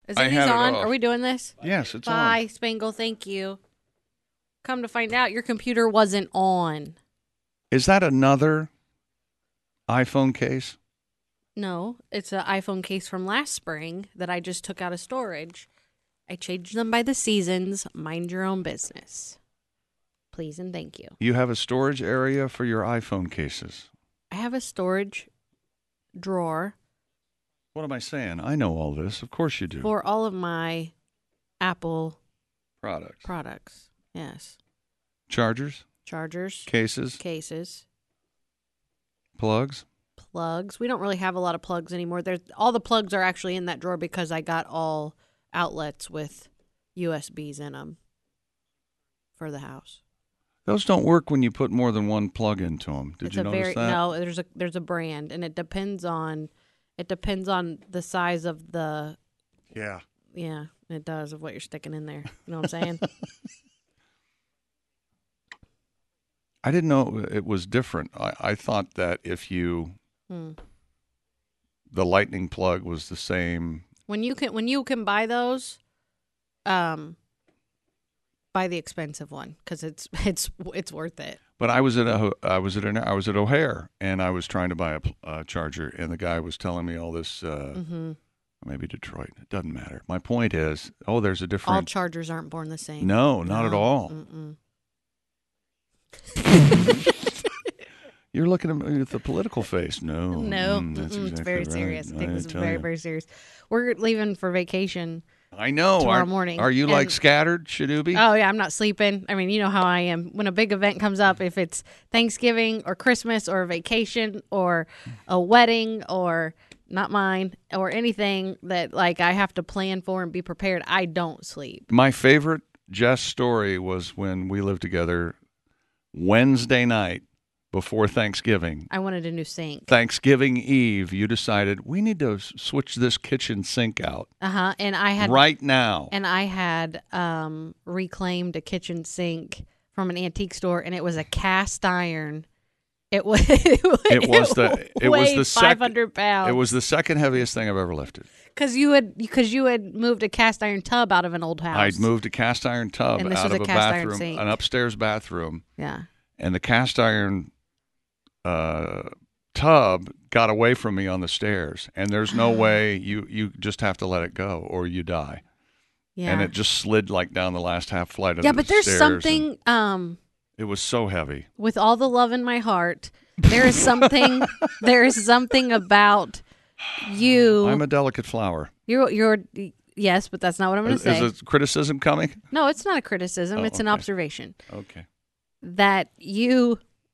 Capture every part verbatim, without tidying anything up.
Is I it had it on? off. Are we doing this? Yes, it's Bye, on. Spangle. Thank you. Come to find out, your computer wasn't on. Is that another iPhone case? No, it's an iPhone case from last spring that I just took out of storage. I changed them by the seasons. Mind your own business. Please and thank you. You have a storage area for your iPhone cases. I have a storage drawer. What am I saying? I know all this. Of course you do. For all of my Apple products. Products. Yes. Chargers? Chargers. Cases? Cases. Plugs? Plugs. We don't really have a lot of plugs anymore. There's all the plugs are actually in that drawer because I got all outlets with U S Bs in them for the house. Those don't work when you put more than one plug into them. Did it's you a notice very, that? No, there's a there's a brand, and it depends on it depends on the size of the. Yeah. Yeah, it does of what you're sticking in there. You know what I'm saying? I didn't know it was different. I, I thought that if you, hmm. the lightning plug was the same. When you can when you can buy those, um, buy the expensive one because it's it's it's worth it. But I was at a, I was at an, I was at O'Hare and I was trying to buy a, a charger and the guy was telling me all this. Uh, mm-hmm. Maybe Detroit. It doesn't matter. My point is, oh, there's a different. All chargers aren't born the same. No, not no. at all. Mm-mm. You're looking at me with a political face. No, no, mm, that's exactly it's very right. serious. I take I this tell very, you. very serious. We're leaving for vacation. I know. Tomorrow are, morning. Are you like and, scattered, Shadoobie? Oh yeah, I'm not sleeping. I mean, you know how I am. When a big event comes up, if it's Thanksgiving or Christmas or a vacation or a wedding or not mine or anything that like I have to plan for and be prepared, I don't sleep. My favorite Jess story was when we lived together Wednesday night before Thanksgiving. I wanted a new sink. Thanksgiving Eve, you decided we need to switch this kitchen sink out. Uh-huh. And I had right now. And I had um, reclaimed a kitchen sink from an antique store, and it was a cast iron. It was it was, it was the it was the five hundred pounds. It was the second heaviest thing I've ever lifted. Because you had because you had moved a cast iron tub out of an old house. I'd moved a cast iron tub and this out was of a a cast iron bathroom, sink. an upstairs bathroom. Yeah. And the cast iron uh, tub got away from me on the stairs, and there's no way you you just have to let it go or you die. Yeah. And it just slid like down the last half flight of yeah, the but there's stairs, something. Um, it was so heavy. With all the love in my heart, there is something. there is something about you. I'm a delicate flower. You're you're yes, but that's not what I'm going to say. Is a criticism coming? No, it's not a criticism. Oh, it's an okay. observation. Okay. That you,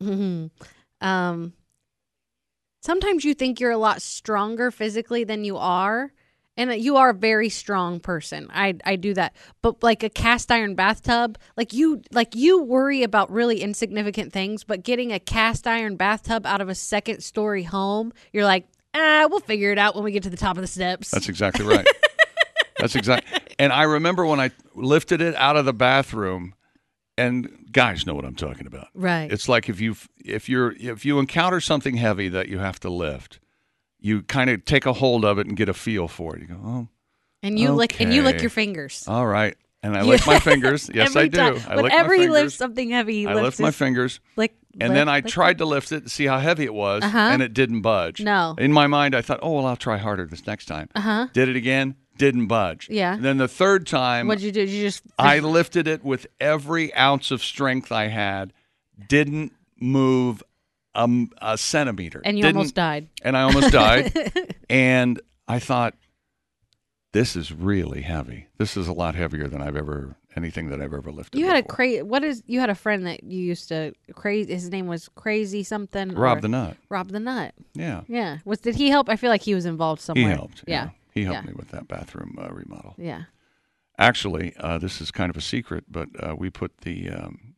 um, sometimes you think you're a lot stronger physically than you are. And you are a very strong person. I I do that. But like a cast iron bathtub, like you like you worry about really insignificant things, but getting a cast iron bathtub out of a second story home, you're like, ah, we'll figure it out when we get to the top of the steps. That's exactly right. That's exactly. And I remember when I lifted it out of the bathroom, and guys know what I'm talking about. Right. It's like if you if you're if you encounter something heavy that you have to lift, you kind of take a hold of it and get a feel for it. You go, oh, and you okay. lick and you lick your fingers. All right, and I lick my fingers. Yes, I do. Time. I lick Whenever my he fingers. lifts something heavy, he I lifts lift my his, fingers. Lick, and lick, then I lick, tried to lift it to see how heavy it was, uh-huh. and it didn't budge. No. In my mind, I thought, oh well, I'll try harder this next time. Uh huh. Did it again. Didn't budge. Yeah. And then the third time, what'd you do? Did you just I lifted it with every ounce of strength I had. Didn't move a, a centimeter. And you Didn't, almost died. And I almost died. And I thought, this is really heavy. This is a lot heavier than I've ever anything that I've ever lifted. You had before. a crazy. What is? You had a friend that you used to crazy. His name was Crazy something. Rob or, the Nut. Rob the Nut. Yeah. Yeah. Was did he help? I feel like he was involved somewhere. He helped. Yeah. yeah. He helped yeah. me with that bathroom uh, remodel. Yeah. Actually, uh, this is kind of a secret, but uh, we put the um,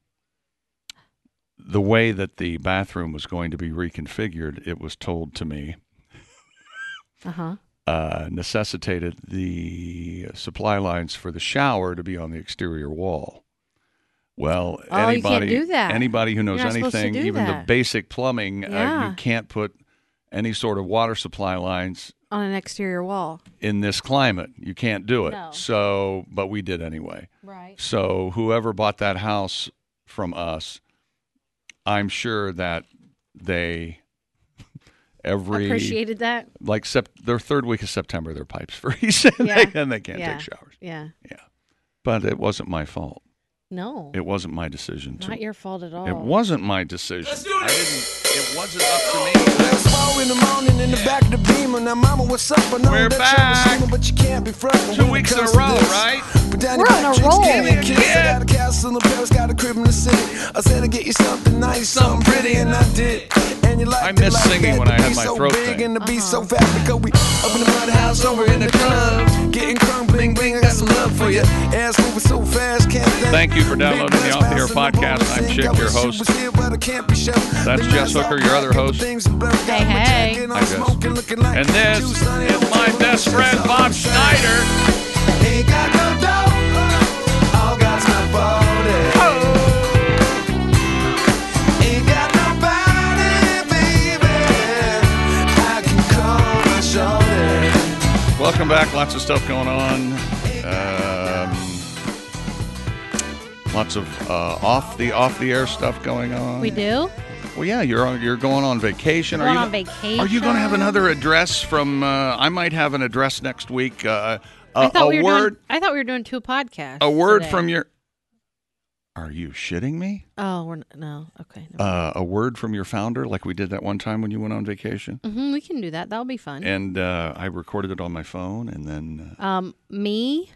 the way that the bathroom was going to be reconfigured. It was told to me. Uh-huh. Uh, necessitated the supply lines for the shower to be on the exterior wall. Well, oh, anybody, you can't do that. anybody who knows You're not supposed to anything, do even that. the basic plumbing, Yeah. uh, you can't put any sort of water supply lines on an exterior wall. In this climate, you can't do it. No. So, but we did anyway. Right. So whoever bought that house from us, I'm sure that they every Appreciated that. like sep- their third week of September, their pipes freeze and, Yeah. they, and they can't Yeah. take showers. Yeah. Yeah, but it wasn't my fault. No. It wasn't my decision. To, Not your fault at all. It wasn't my decision. Let's do it. I didn't. It wasn't up to me. It's four in the morning in the back of the Beamer. Now, mama, what's up? I know We're that back. you're a but you can't be frontin' Two when it weeks in a comes to row, this. right? But down We're the on a back, roll. chicks, give me a Give me a kiss. I kid. got a castle in Paris, got a crib in the city. I said I'd get you something nice, something pretty, and I did. And you like I miss singing when I had my so throat big thing. and the beat so fat because we up in the mud house over in the club. Getting crunk, bling, bling, I got some love for you. Ass moving so fast, can't think. Thank you for downloading the Off the Air podcast. I'm Chick, your host. That's Jess Hooker, your other host. Hey, hey. Hi, Jess. And this is my best friend, Bob Schneider. Ain't got no dough, all God's my fault. Ain't got nobody, baby, I can call my shoulder. Welcome back. Lots of stuff going on. Um, lots of uh, off the off the air stuff going on. We do? Well, yeah, you're on, you're going on vacation. Going are you on vacation. Are you going to have another address from? Uh, I might have an address next week. Uh, a, I thought a we were word. doing, I thought we were doing two podcasts. A word today. from your. Are you shitting me? Oh, we're n- no. Okay. No. Uh, a word from your founder, like we did that one time when you went on vacation, hmm we can do that. That'll be fun. and uh, I recorded it on my phone, and then. Uh, Um, me.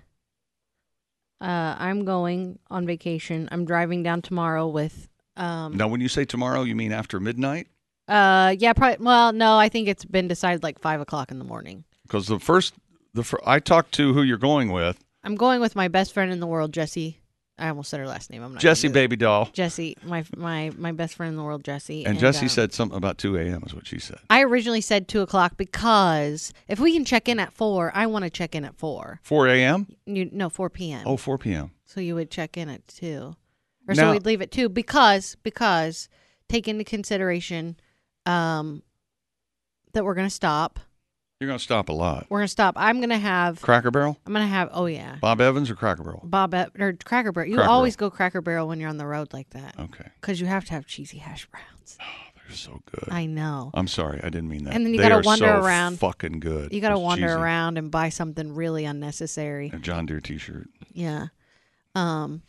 Uh, I'm going on vacation. I'm driving down tomorrow with. Um. now, when you say tomorrow, you mean after midnight? Uh. Yeah. Probably. Well, no. I think it's been decided like five o'clock in the morning. Because the first, the fir- I talked to who you're going with, I'm going with my best friend in the world, Jessie. I almost said her last name. I'm not. Jesse gonna do it. Baby Doll, Jessie, my my my best friend in the world, Jessie. and Jesse um, said something about two a.m. is what she said. I originally said two o'clock because if we can check in at four, I want to check in at four. four a.m. You no four p.m. Oh, four p.m. So you would check in at two, or Now- so we'd leave at two because because take into consideration, um, that we're gonna stop. You're going to stop a lot. We're gonna stop. I'm gonna have. Cracker Barrel, I'm gonna have. Oh yeah, Bob Evans, or Cracker Barrel? Bob E- or Cracker Barrel. You Cracker always go Cracker Barrel when you're on the road like that Okay, because you have to have cheesy hash browns. they're so good. I know. I'm sorry, I didn't mean that. And then you They gotta are wander so around. Fucking good. You got to It's wander cheesy. around and buy something really unnecessary. A John Deere T-shirt. Yeah. Um.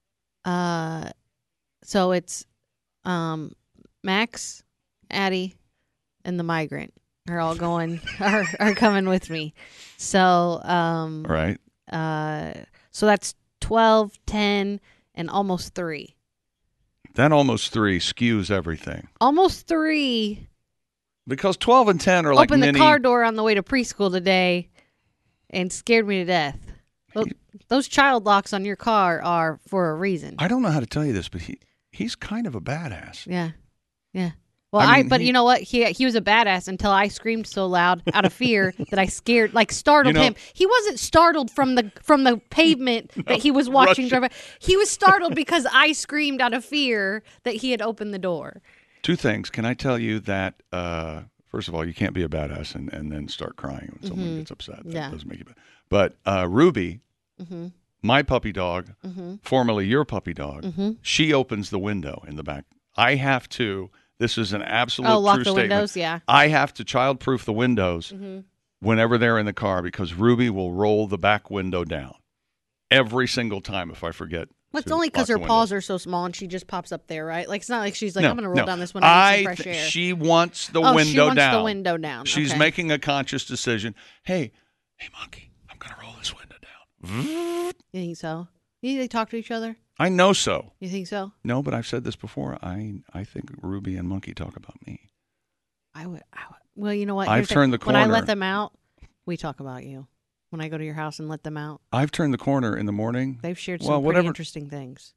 Uh. So it's, um, Max, Addie, and the migrant are all going are are coming with me. So um. Right. Uh. So that's twelve, ten, and almost three. That almost three skews everything Almost three. because twelve and ten are like Opened mini. the car door on the way to preschool today, and scared me to death. Those, those child locks on your car are for a reason. I don't know how to tell you this, but he he's kind of a badass. Yeah, yeah. Well, I I, mean, but he- you know what? He he was a badass until I screamed so loud out of fear that I scared, like startled You know- him. He wasn't startled from the from the pavement that he was watching Russian. drive. He was startled because I screamed out of fear that he had opened the door. Two things. Can I tell you that? Uh, first of all, you can't be a badass and, and then start crying when someone gets upset. That Mm-hmm. Yeah. doesn't make you bad. But uh, Ruby, Mm-hmm. my puppy dog, Mm-hmm. formerly your puppy dog, Mm-hmm. she opens the window in the back. I have to. This is an absolute Oh, lock true the statement. windows. Yeah. I have to childproof the windows Mm-hmm. whenever they're in the car because Ruby will roll the back window down every single time if I forget. Well, it's to only lock because the her window. paws are so small and she just pops up there, right? Like it's not like she's like, No, I'm going to roll no. down this window. I need some I fresh th- air. She wants the oh, window she wants down. the window down. She's Okay. making a conscious decision. Hey, hey, monkey, I'm going to roll this window down. You think so? You think they talk to each other? I know so. You think so? No, but I've said this before. I I think Ruby and Monkey talk about me. I would. I would. Well, you know what? I've Here's turned the When I corner. let them out, we talk about you. When I go to your house and let them out, I've turned the corner in the morning. they've shared some Well, pretty whatever- interesting things.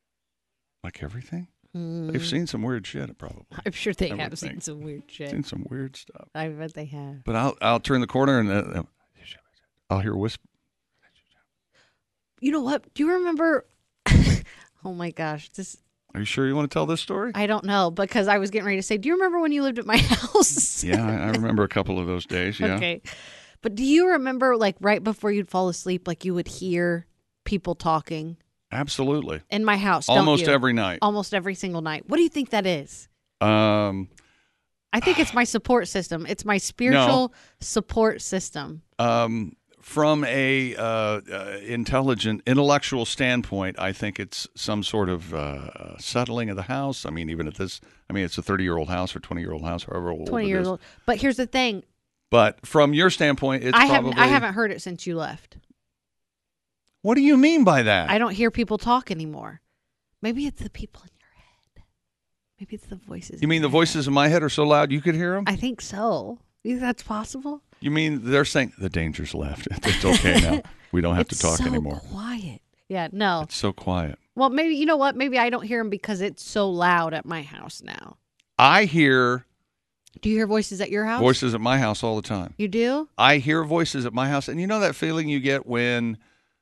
Like everything. Mm, They've seen some weird shit, probably. I'm sure they I would have seen think. some weird shit. Seen some weird stuff. I bet they have. But I'll I'll turn the corner and uh, I'll hear whisper. You know what? Do you remember? Oh my gosh, this Are you sure you want to tell this story? I don't know, because I was getting ready to say, do you remember when you lived at my house? Yeah, I, I remember a couple of those days, yeah. Okay. But do you remember, like, right before you'd fall asleep, like, you would hear people talking? Absolutely. In my house, don't Almost you? every night. Almost every single night. What do you think that is? Um, I think it's my support system. It's my spiritual support system. Um, from a uh, uh, intelligent, intellectual standpoint, I think it's some sort of uh, settling of the house. I mean, even at this, I mean, it's a thirty-year-old house or twenty-year-old house, however old twenty it years is. old. But here's the thing. But from your standpoint, it's I probably... haven't, I haven't heard it since you left. What do you mean by that? I don't hear people talk anymore. Maybe it's the people in your head. Maybe it's the voices. You mean the voices in my head are so loud you could hear them? I think so. You think that's possible? You mean they're saying the danger's left. It's okay now. We don't have it's to talk so anymore. Quiet. Yeah, no. It's so quiet. Well, maybe, you know what? Maybe I don't hear them because it's so loud at my house now. I hear Do you hear voices at your house? voices at my house all the time. You do? I hear voices at my house. And you know that feeling you get when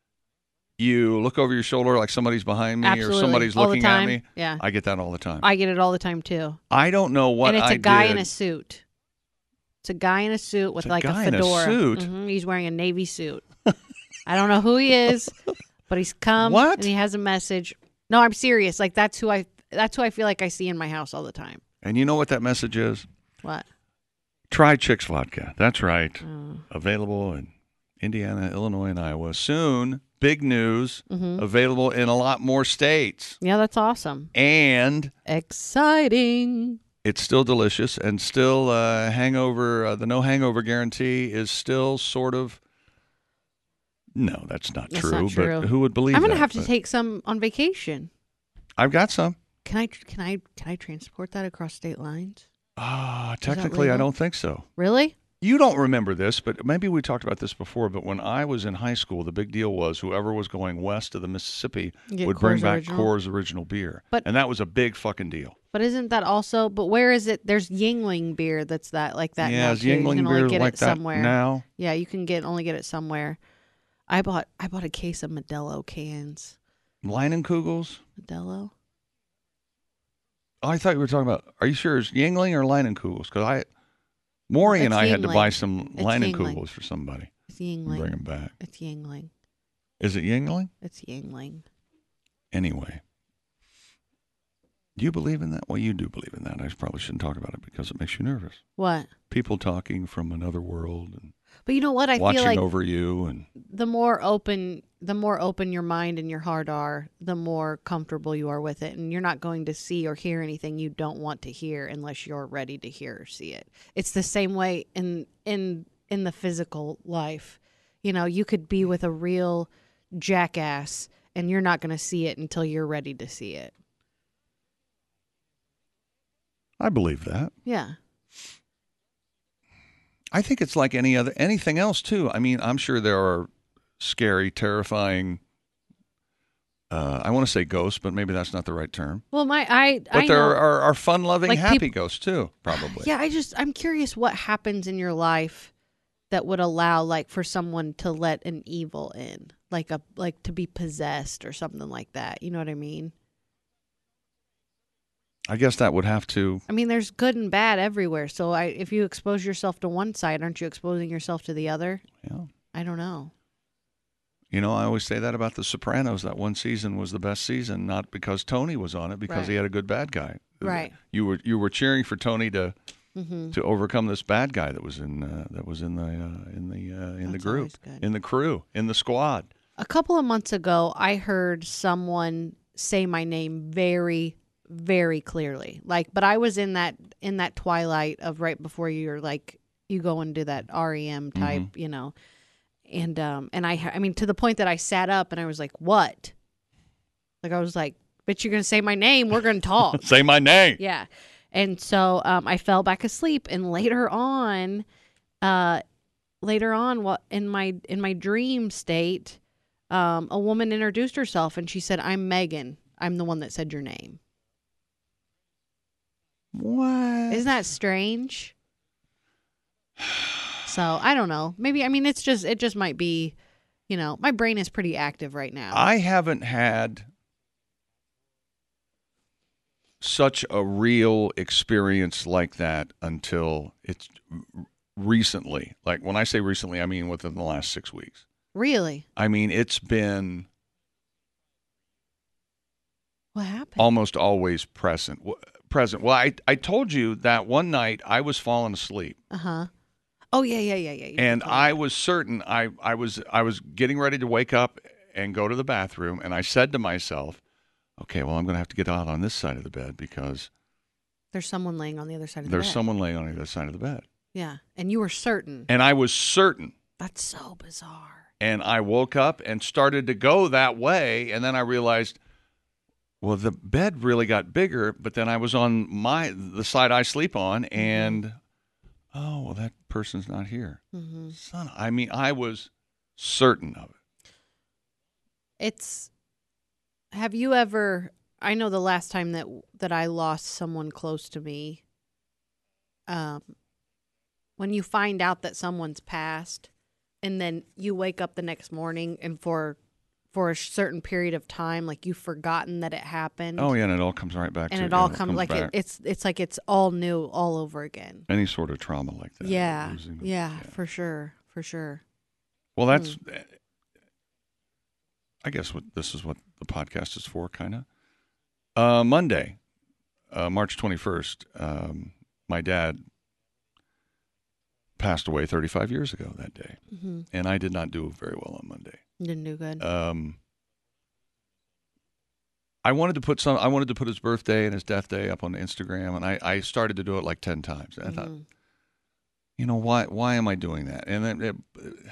you look over your shoulder like somebody's behind me Absolutely. or somebody's all looking the time. at me? Yeah. I get that all the time. I get it all the time, too. I don't know what and it's I a guy did. in a suit. It's a guy in a suit with It's a like guy a in a fedora. suit? Mhm, he's wearing a navy suit. I don't know who he is, but he's come What? and he has a message. No, I'm serious. Like that's who I that's who I feel like I see in my house all the time. And you know what that message is? What? Try Chicks Vodka. That's right. Oh. Available in Indiana, Illinois, and Iowa. Soon, big news, Mhm. available in a lot more states. Yeah, that's awesome. And Exciting. it's still delicious and still uh, hangover. Uh, the no hangover guarantee is still sort of. No, that's not That's true. not true. But who would believe I'm gonna that? have to But take some on vacation. I've got some. Can I can I can I transport that across state lines? Ah, that technically, I legal? don't think so. Really? You don't remember this, but maybe we talked about this before. But when I was in high school, the big deal was whoever was going west of the Mississippi Get would bring Coors back Original? Coors Original beer, But- and that was a big fucking deal. But isn't that also? But where is it? There's Yingling beer that's that like that. yeah, now, is too. You Yuengling can only beer get like it that somewhere. now? Yeah, you can get only get it somewhere. I bought I bought a case of Modelo cans. Leinenkugels? Modelo. Oh, I thought you were talking about. Are you sure it's Yuengling or Leinenkugels? Because I, Maury and It's I had to Yuengling. buy some It's Leinenkugels Yuengling. for somebody. It's and Yingling. Bring them back. It's Yingling. Is it Yuengling? It's Yingling. Anyway. Do you believe in that? Well, you do believe in that. I probably shouldn't talk about it because it makes you nervous. What? People talking from another world and But you know what? I watching feel like over you, and the more open the more open your mind and your heart are, the more comfortable you are with it, and you're not going to see or hear anything you don't want to hear unless you're ready to hear or see it. It's the same way in in in the physical life. You know, you could be with a real jackass and you're not going to see it until you're ready to see it. I believe that. Yeah. I think it's like any other anything else too. I mean, I'm sure there are scary, terrifying. Uh, I want to say ghosts, but maybe that's not the right term. Well, my I But I there know. are, are fun-loving, Like happy peop- ghosts too, probably. Yeah, I just I'm curious what happens in your life that would allow like for someone to let an evil in, like a like to be possessed or something like that. You know what I mean? I guess that would have to. I mean, there's good and bad everywhere. So I if you expose yourself to one side, aren't you exposing yourself to the other? Yeah. I don't know. You know, I always say that about The Sopranos. That one season was the best season, not because Tony was on it, because Right. he had a good bad guy. Right. You were you were cheering for Tony to Mm-hmm. to overcome this bad guy that was in uh, that was in the uh, in the uh, in the That's group, always good. in the crew, in the squad. A couple of months ago, I heard someone say my name very, very clearly. Like, but I was in that in that twilight of right before you're like you go and do that R E M type, Mm-hmm. you know. And um and I I mean to the point that I sat up and I was like, "What?" Like I was like, "Bitch, you're gonna say my name. We're gonna talk." Say my name. Yeah. And so um, I fell back asleep, and later on, uh, later on, what in my in my dream state, um, a woman introduced herself, and she said, "I'm Megan. I'm the one that said your name." What? Isn't that strange? So I don't know. Maybe I mean it's just it just might be, you know, my brain is pretty active right now. I haven't had such a real experience like that until it's recently. Like when I say recently, I mean within the last six weeks. Really? I mean, it's been What happened? almost always present. Present. Well, I I told you that one night I was falling asleep. Uh-huh. Oh, yeah, yeah, yeah, yeah. You And told me I that. was certain I, I was I was getting ready to wake up and go to the bathroom, and I said to myself, okay, well, I'm going to have to get out on this side of the bed because There's someone laying on the other side of the there's bed. someone laying on the other side of the bed. Yeah. And you were certain. And I was certain. That's so bizarre. And I woke up and started to go that way, and then I realized, well, the bed really got bigger, but then I was on my the side I sleep on, and oh, well, that person's not here. Mm-hmm. Son, I mean, I was certain of it. It's, have you ever, I know the last time that that I lost someone close to me, um, when you find out that someone's passed, and then you wake up the next morning, and for for a certain period of time, like you've forgotten that it happened. Oh yeah, and it all comes right back. and to it all yeah, comes like it, back. it's it's like it's all new all over again. Any sort of trauma like that. Yeah, losing- yeah, for sure, for sure. Well, that's. Hmm. I guess what this is what the podcast is for, kind of. Uh, Monday, uh, March twenty-first. Um, my dad passed away thirty-five years ago that day, Mm-hmm. and I did not do very well on Monday. Didn't do good. Um, I wanted to put some. I wanted to put his birthday and his death day up on Instagram, and I, I started to do it like ten times. And I thought, Mhm. you know, why why am I doing that? And then it,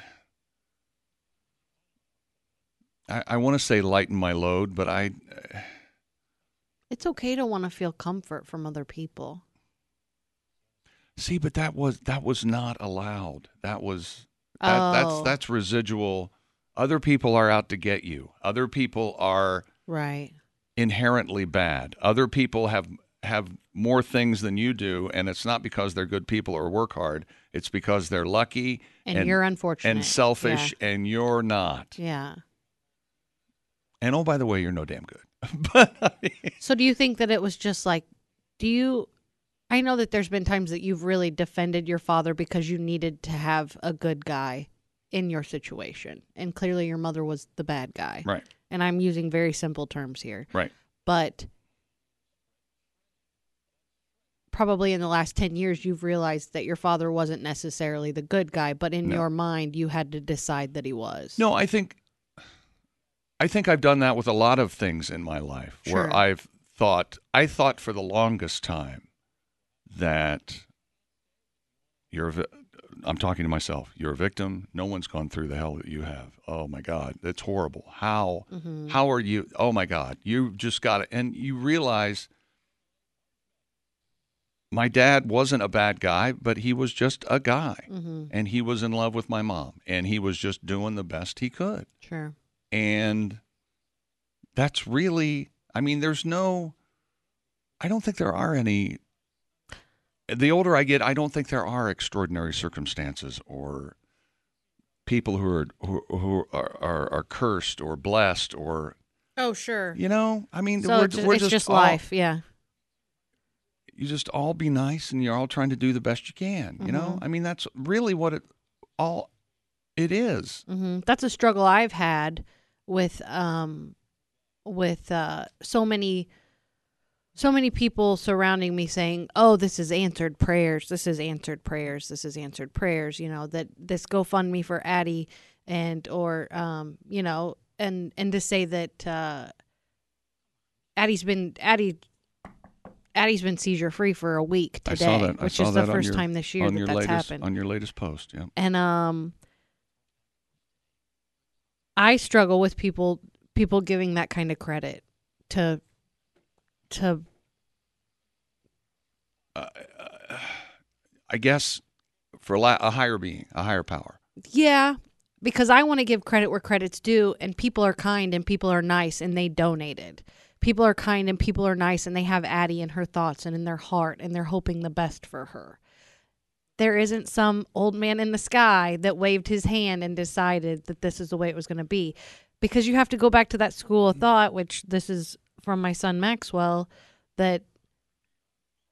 I I want to say lighten my load, but I It's okay to want to feel comfort from other people. see, but that was that was not allowed. That was that, Oh. that's that's residual. Other people are out to get you. Other people are Right. inherently bad. Other people have have more things than you do, and it's not because they're good people or work hard. It's because they're lucky And, and you're unfortunate. and selfish, and you're not. Yeah. And oh, by the way, you're no damn good. But I mean, So do you think that it was just like, do you, I know that there's been times that you've really defended your father because you needed to have a good guy in your situation. And clearly your mother was the bad guy. right, And I'm using very simple terms here. right. But probably in the last ten years, you've realized that your father wasn't necessarily the good guy, but in No. your mind, you had to decide that he was. No, I think I think I've done that with a lot of things in my life where Sure. I've thought I thought for the longest time that you're a vi- I'm talking to myself. You're a victim. No one's gone through the hell that you have. Oh my God, that's horrible. How Mhm. how are you? Oh my God, you just got it. And you realize my dad wasn't a bad guy, but he was just a guy, Mhm. and he was in love with my mom, and he was just doing the best he could. Sure. And that's really, I mean, there's no, I don't think there are any, the older I get, I don't think there are extraordinary circumstances or people who are, who, who are, are, are cursed or blessed or, Oh, sure. you know, I mean, So we're, it's just, we're it's just, just all- life. Yeah. You just all be nice and you're all trying to do the best you can, you know? I mean, that's really what it all, it is. Hmm. That's a struggle I've had with um with uh so many so many people surrounding me saying, "Oh, this is answered prayers. This is answered prayers. This is answered prayers." You know, that this GoFundMe for Addie and or um you know and and to say that uh Addie's been Addie Addie's been seizure free for a week today, I saw that. I which saw is the that on first your- time this year on that your that's latest, happened. on your latest post. Yeah. And um I struggle with people people giving that kind of credit to to I guess for a, la- a higher being, a higher power. yeah, because I want to give credit where credit's due, and people are kind and people are nice and they donated. People are kind and people are nice and they have Addie in her thoughts and in their heart and they're hoping the best for her. There isn't some old man in the sky that waved his hand and decided that this is the way it was going to be. Because you have to go back to that school of thought, which this is from my son Maxwell, that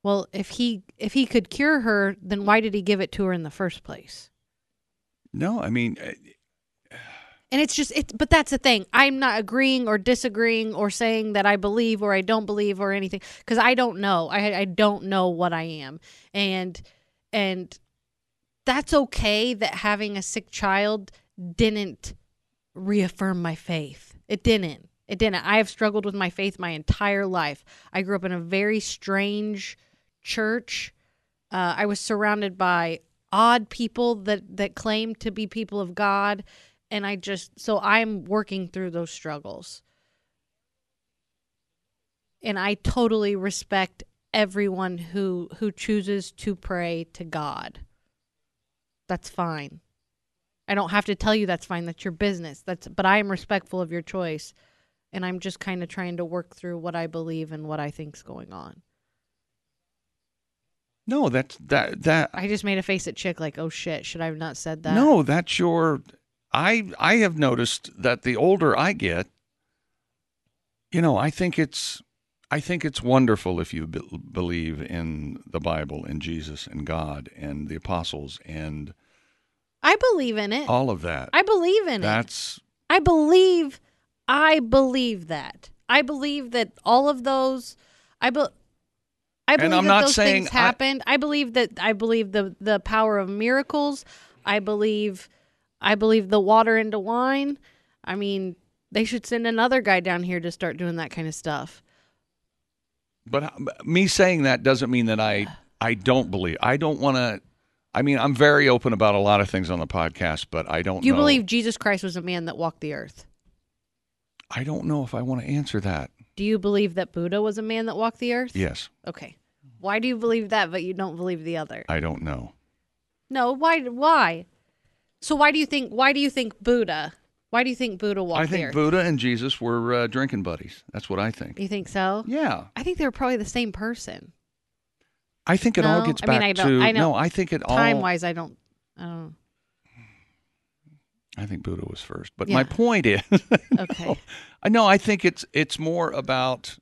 Well, if he if he could cure her, then why did he give it to her in the first place? No, I mean, And it's just it but that's the thing. I'm not agreeing or disagreeing or saying that I believe or I don't believe or anything, because I don't know. I I don't know what I am. And and that's okay that having a sick child didn't reaffirm my faith. It didn't. It didn't. I have struggled with my faith my entire life. I grew up in a very strange church. Uh, I was surrounded by odd people that, that claimed to be people of God. And I just, so I'm working through those struggles. And I totally respect everyone who who chooses to pray to God. That's fine. I don't have to tell you that's fine. That's your business. That's but I am respectful of your choice. And I'm just kind of trying to work through what I believe and what I think's going on. no, that's that that. I just made a face at Chick like, oh shit, should I have not said that? No, that's your. I I have noticed that the older I get, you know, I think it's I think it's wonderful if you be, believe in the Bible and Jesus and God and the apostles and I believe in it. all of that. I believe in it. That's I believe, I believe that. I believe that all of those, I, be, I believe I'm that not those saying things I- happened. I, believe that, I believe the, the power of miracles. I believe, I believe the water into wine. I mean, they should send another guy down here to start doing that kind of stuff. But uh, me saying that doesn't mean that I I don't believe. I don't want to. I mean, I'm very open about a lot of things on the podcast, but I don't You know. believe Jesus Christ was a man that walked the earth? I don't know if I want to answer that. Do you believe that Buddha was a man that walked the earth? Yes. Okay. Why do you believe that, but you don't believe the other? I don't know. No, why? Why? So why do you think? Why do you think Buddha? Why do you think Buddha walked I the think earth? Buddha and Jesus were uh, drinking buddies. That's what I think. You think so? Yeah. I think they were probably the same person. I think it all No? gets I back mean, I don't- to I know no. I think it all. Time wise, I don't. I don't know. I think Buddha was first, but Yeah. my point is, Okay. I know. I think it's it's more about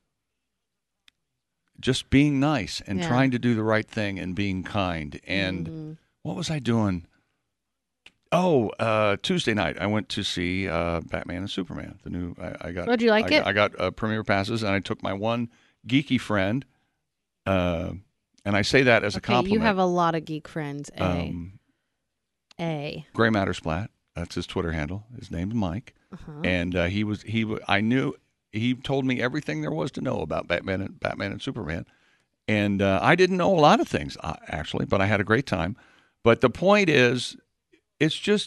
just being nice and Yeah. trying to do the right thing and being kind. And Mhm. what was I doing? Oh, uh, Tuesday night I went to see uh, Batman and Superman. The new. I, I got. Would you like I, it? I got uh, premiere passes, and I took my one geeky friend. Uh, and I say that as a Okay, compliment. you have a lot of geek friends. A. um, A. Gray Matter Splat. That's his Twitter handle. His name's Mike, Uh-huh. and uh, he was he. w- I knew he told me everything there was to know about Batman and Batman and Superman, and uh, I didn't know a lot of things uh, actually, but I had a great time. But the point is, it's just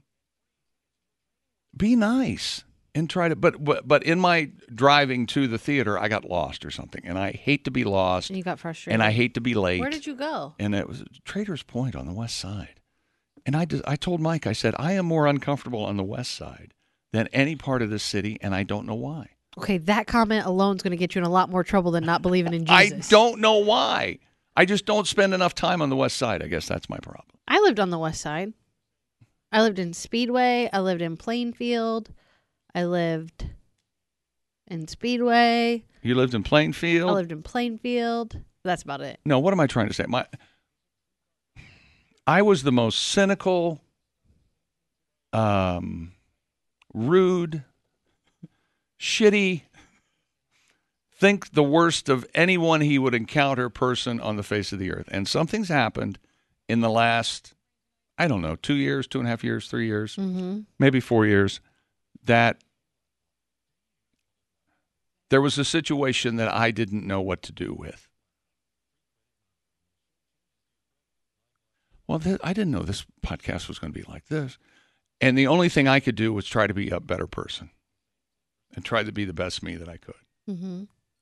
be nice and try to. But but but in my driving to the theater, I got lost or something, and I hate to be lost, And you got frustrated. and I hate to be late. Where did you go? And it was Traders Point on the west side. And I, just, I told Mike, I said, I am more uncomfortable on the west side than any part of this city, and I don't know why. Okay, that comment alone is going to get you in a lot more trouble than not believing in I Jesus. don't know why. I just don't spend enough time on the west side. I guess that's my problem. I lived on the west side. I lived in Speedway. I lived in Plainfield. I lived in Speedway. You lived in I Plainfield? lived in Plainfield. That's about it. No, what am I trying to say? My, I was the most cynical, um, rude, shitty, think the worst of anyone he would encounter person on the face of the earth. And something's happened in the last, I don't know, two years, two and a half years, three years, Mm-hmm. maybe four years, that there was a situation that I didn't know what to do with. Well, th- I didn't know this podcast was going to be like this. And the only thing I could do was try to be a better person and try to be the best me that I could. Mm-hmm.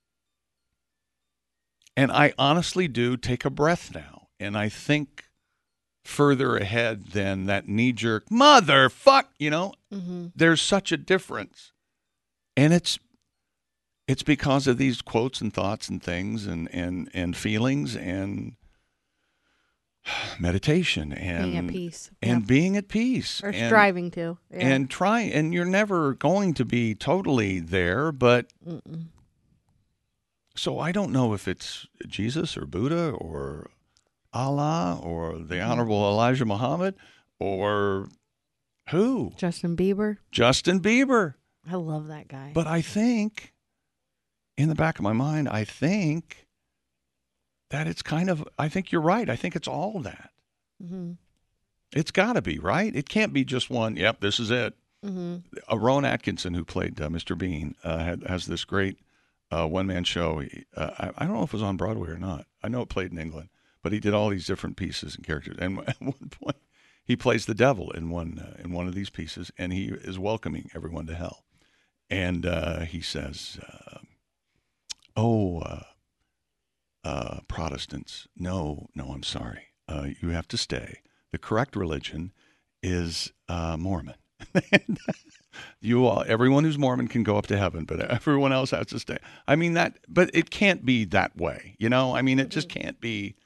And I honestly do take a breath now. And I think further ahead than that knee-jerk, motherfuck, you know, Mm-hmm. there's such a difference. And it's it's because of these quotes and thoughts and things and, and, and feelings and meditation and Being at peace. and Yeah. being at peace Or and, striving to. Yeah. and try and you're never going to be totally there, but Mm-mm. So I don't know if it's Jesus or Buddha or Allah or the Honorable Elijah Muhammad or who? Justin Bieber. Justin Bieber. I love that guy. But I think, in the back of my mind, I think that it's kind of, I think you're right. I think it's all that. Mm-hmm. It's got to be, right? It can't be just one, yep, this is it. Mm-hmm. Uh, Rowan Atkinson, who played uh, Mister Bean, uh, had, has this great uh, one-man show. He, uh, I, I don't know if it was on Broadway or not. I know it played in England, but he did all these different pieces and characters. And at one point, he plays the devil in one uh, in one of these pieces, and he is welcoming everyone to hell. And uh, he says, uh, "Oh, uh, uh, Protestants, no, no, I'm sorry. Uh, you have to stay. The correct religion is uh, Mormon. You all, everyone who's Mormon can go up to heaven, but everyone else has to stay." I mean that, but it can't be that way, you know. I mean, it just can't be.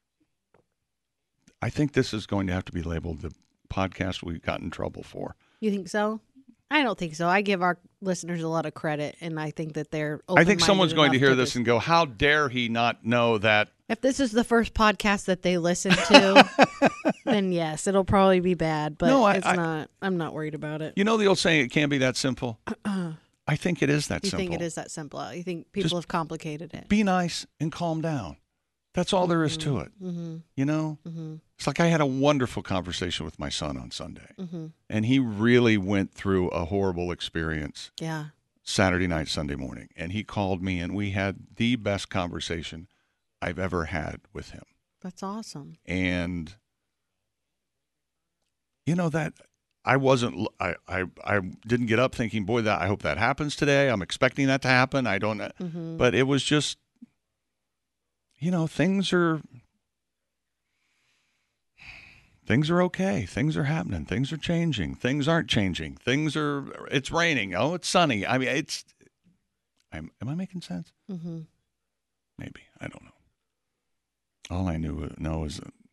I think this is going to have to be labeled the podcast we got in trouble for. You think so? I don't think so. I give our listeners a lot of credit, and I think that they're I think someone's going to hear to this and go, how dare he not know that? If this is the first podcast that they listen to, then yes, it'll probably be bad, but No, I- it's I- not. I'm not worried about it. You know the old saying, it can't be that simple? I think it is that You simple. think it is that simple? You think people Just have complicated it? Be nice and calm down. That's all there is to it. Mm-hmm. You know? Mm-hmm. It's like I had a wonderful conversation with my son on Sunday, Mm-hmm. and he really went through a horrible experience Yeah. Saturday night, Sunday morning. And he called me, and we had the best conversation I've ever had with him. That's awesome. And, you know, that I wasn't, I, I, I didn't get up thinking, boy, that I hope that happens today. I'm expecting that to happen. I don't know. Mm-hmm. But it was just, you know, things are, things are okay. Things are happening. Things are changing. Things aren't changing. Things are, it's raining. Oh, it's sunny. I mean, it's, I'm, am I making sense? Mm-hmm. Maybe. I don't know. All I knew know is that,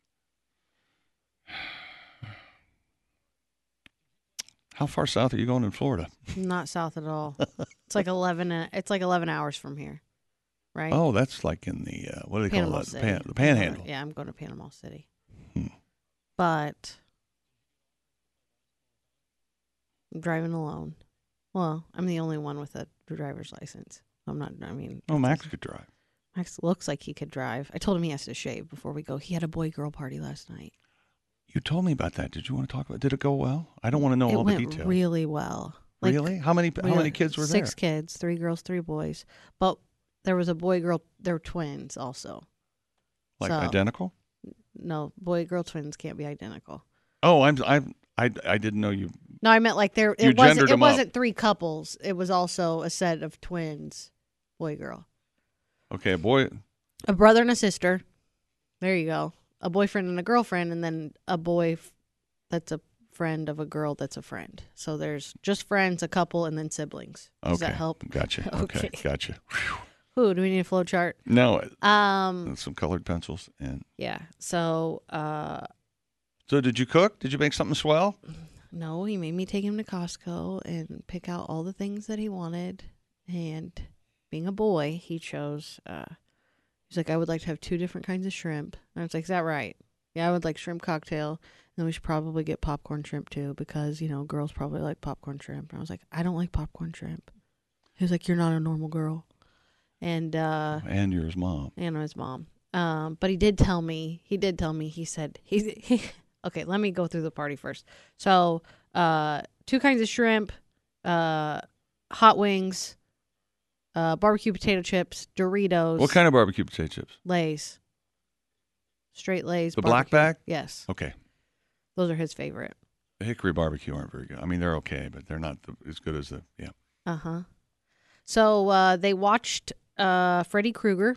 how far south are you going in Florida? Not south at all. It's like eleven. uh, It's like eleven hours from here, right? Oh, that's like in the, uh, what do they Panama call that? The, City. pan, the Panhandle. Yeah, I'm going to Panama City. Hmm. But I'm driving alone. Well, I'm the only one with a driver's license. I'm not. I mean, Oh, Max could drive. Max looks like he could drive. I told him he has to shave before we go. He had a boy-girl party last night. You told me about that. Did you want to talk about? Did it go well? I don't want to know it all the went details. really well. Like, Really? How many? How really- many kids were Six there? kids, three girls, three boys. But there was a boy-girl. They were twins also. Like So- identical? No, boy-girl twins can't be identical. Oh, I'm. I. I. I didn't know you. No, I meant like there. You It wasn't. gendered It them up. wasn't three couples. It was also a set of twins, boy-girl. Okay, boy. A brother and a sister. There you go. A boyfriend and a girlfriend, and then a boy f- that's a friend of a girl that's a friend. So there's just friends, a couple, and then siblings. Does Okay. that help? Gotcha. Okay. Okay. Gotcha. Ooh, do we need a flow chart? No, Um, some colored pencils. And yeah. So, uh, so, did you cook? Did you make something swell? no, he made me take him to Costco and pick out all the things that he wanted. And being a boy, he chose, uh, he's like, I would like to have two different kinds of shrimp. And I was like, is that right? Yeah, I would like shrimp cocktail. And we should probably get popcorn shrimp too, because, you know, girls probably like popcorn shrimp. And I was like, I don't like popcorn shrimp. He was like, you're not a normal girl. And, uh, And you're his mom. and his mom. Um, but he did tell me, he did tell me, he said, he, he okay, let me go through the party first. So, uh, two kinds of shrimp, uh, hot wings, uh, barbecue potato chips, Doritos. What kind of barbecue potato chips? Lay's. Straight Lay's. The black barbecue. bag? Yes. Okay. Those are his favorite. The hickory barbecue aren't very good. I mean, they're okay, but they're not the, as good as the, yeah. Uh-huh. So, uh, they watched, uh, Freddy Krueger.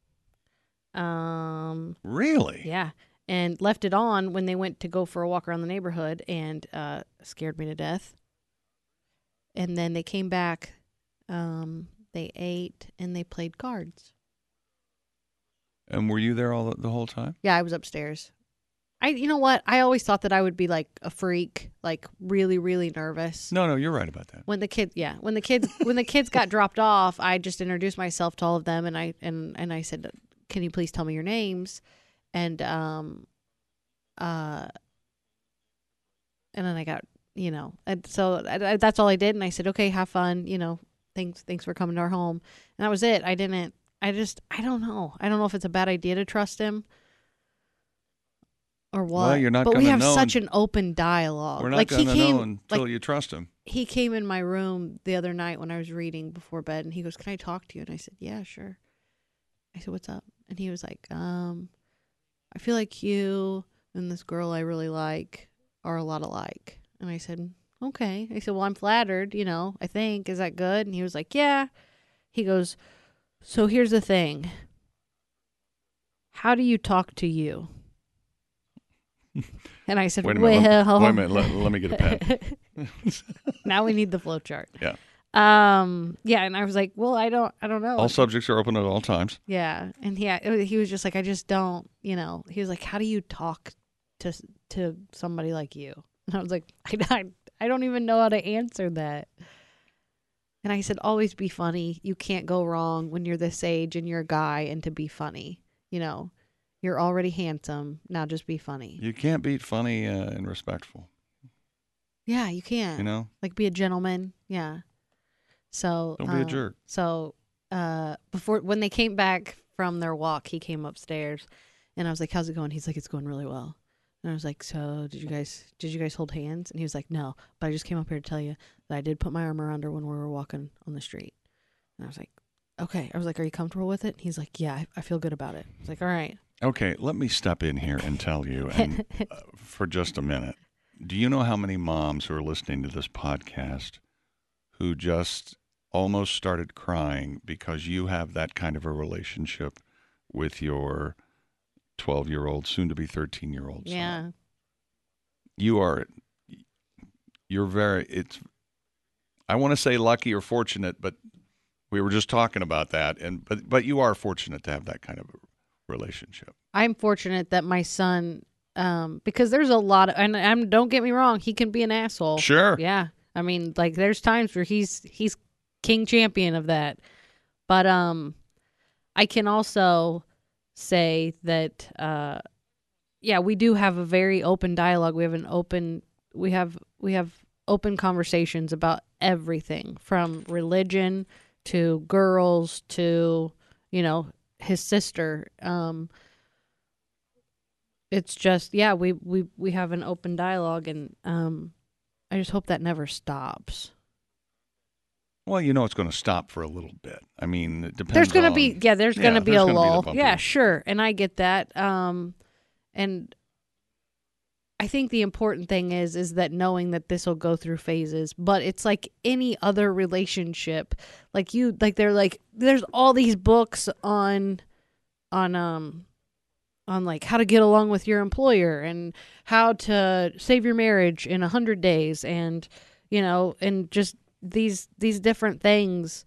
Um, Really? Yeah, and left it on when they went to go for a walk around the neighborhood, and uh, scared me to death. And then they came back, um, they ate, and they played cards. And were you there all the, the whole time? Yeah, I was upstairs. I, you know what? I always thought that I would be like a freak, like really, really nervous. No, no, you're right about that. When the kids, yeah, when the kids, when the kids got dropped off, I just introduced myself to all of them, and I and and I said, "Can you please tell me your names?" And um, uh, and then I got, you know, and so I, I, that's all I did, and I said, "Okay, have fun," you know, thanks, thanks for coming to our home, and that was it. I didn't, I just, I don't know, I don't know if it's a bad idea to trust him. Or what? Well, you're not but we gonna have know such an open dialogue. We're not like going he to came, know until like, you trust him. He came in my room the other night when I was reading before bed, and he goes, "Can I talk to you?" And I said, "Yeah, sure." I said, "What's up?" And he was like, um, "I feel like you and this girl I really like are a lot alike." And I said, "Okay." I said, "Well, I'm flattered, you know, I think. Is that good?" And he was like, "Yeah." He goes, "So here's the thing. How do you talk to you?" And I said, Wait a well, minute. Let, wait a minute. Let, let me get a pen. Now we need the flow chart. Yeah. Um. Yeah. And I was like, well, I don't, I don't know. All subjects are open at all times. Yeah. And he, he was just like, I just don't, you know, he was like, how do you talk to, to somebody like you? And I was like, I, I, I don't even know how to answer that. And I said, always be funny. You can't go wrong when you're this age and you're a guy, and to be funny, you know. You're already handsome. Now just be funny. You can't beat funny uh, and respectful. Yeah, you can. You know? Like, be a gentleman. Yeah. So Don't be a uh, jerk. So uh, before when they came back from their walk, he came upstairs, and I was like, "How's it going?" He's like, "It's going really well." And I was like, "So did you guys did you guys hold hands?" And he was like, "No, but I just came up here to tell you that I did put my arm around her when we were walking on the street." And I was like, "Okay." I was like, "Are you comfortable with it?" And he's like, "Yeah, I, I feel good about it." I was like, "All right." Okay, let me step in here and tell you, and uh, for just a minute, do you know how many moms who are listening to this podcast who just almost started crying because you have that kind of a relationship with your twelve-year-old, soon-to-be thirteen-year-old son? Yeah. You are, you're very, it's, I want to say lucky or fortunate, but we were just talking about that, and but but you are fortunate to have that kind of a relationship. I'm fortunate that my son, um, because there's a lot of, and I'm, don't get me wrong, he can be an asshole. Sure. Yeah. I mean, like, there's times where he's he's king champion of that. But um, I can also say that, uh, yeah, we do have a very open dialogue. We have an open, we have we have open conversations about everything from religion to girls to, you know, his sister. Um, it's just, yeah, we, we, we have an open dialogue, and um, I just hope that never stops. Well, you know it's going to stop for a little bit. I mean, it depends. There's going to on, be, yeah, there's yeah, going to be there's a gonna lull. Be the Yeah, bumpy. sure. And I get that. Um, and I think the important thing is, is that knowing that this will go through phases, but it's like any other relationship. Like you, like they're like, there's all these books on, on, um, on like how to get along with your employer and how to save your marriage in a hundred days. And, you know, and just these, these different things.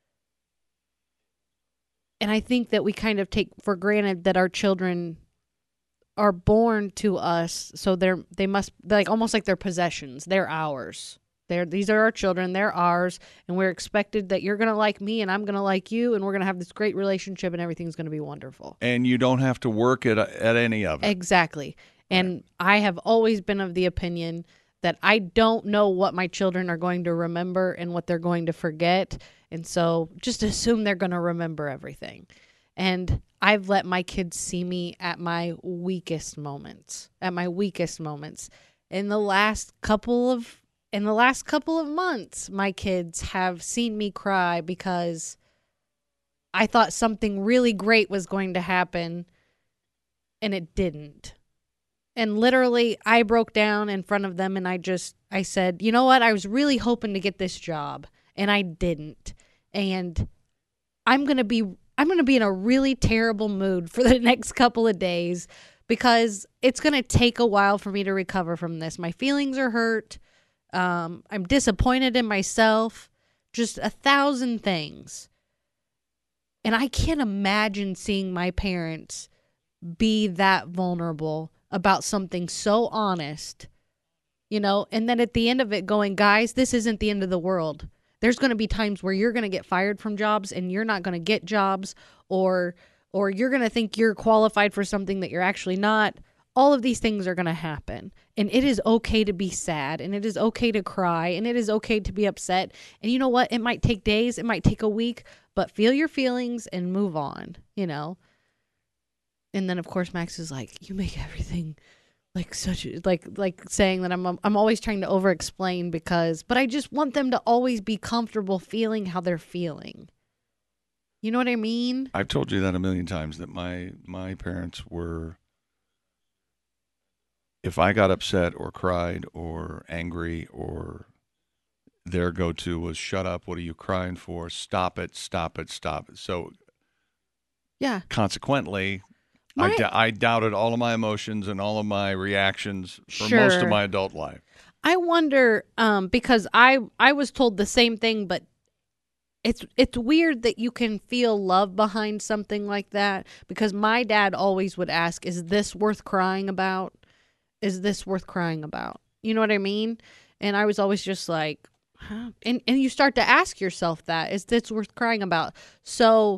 And I think that we kind of take for granted that our children are born to us, so they're they must like almost like they're possessions. They're ours. They're these are our children. They're ours, and we're expected that you're gonna like me, and I'm gonna like you, and we're gonna have this great relationship, and everything's gonna be wonderful. And you don't have to work at at any of it. Exactly. And I have always been of the opinion that I don't know what my children are going to remember and what they're going to forget, and so just assume they're gonna remember everything. And I've let my kids see me at my weakest moments, at my weakest moments. In the last couple of, in the last couple of months, my kids have seen me cry because I thought something really great was going to happen and it didn't. And literally I broke down in front of them and I just, I said, you know what? I was really hoping to get this job and I didn't. And I'm going to be I'm going to be in a really terrible mood for the next couple of days because it's going to take a while for me to recover from this. My feelings are hurt. Um, I'm disappointed in myself. Just a thousand things. And I can't imagine seeing my parents be that vulnerable about something so honest, you know, and then at the end of it going, guys, this isn't the end of the world. There's going to be times where you're going to get fired from jobs and you're not going to get jobs, or or you're going to think you're qualified for something that you're actually not. All of these things are going to happen. And it is okay to be sad, and it is okay to cry, and it is okay to be upset. And you know what? It might take days, it might take a week, but feel your feelings and move on, you know? And then of course Max is like, you make everything like such a, like like saying that I'm I'm always trying to over explain because but I just want them to always be comfortable feeling how they're feeling. You know what I mean? I've told you that a million times, that my my parents were, if I got upset or cried or angry, or their go-to was, shut up, what are you crying for? Stop it, stop it, stop it. So Yeah. consequently, My- I, d- I doubted all of my emotions and all of my reactions for Sure. most of my adult life. I wonder, um, because I I was told the same thing, but it's it's weird that you can feel love behind something like that. Because my dad always would ask, "Is this worth crying about? Is this worth crying about?" You know what I mean? And I was always just like, huh? and and you start to ask yourself that, is this worth crying about? So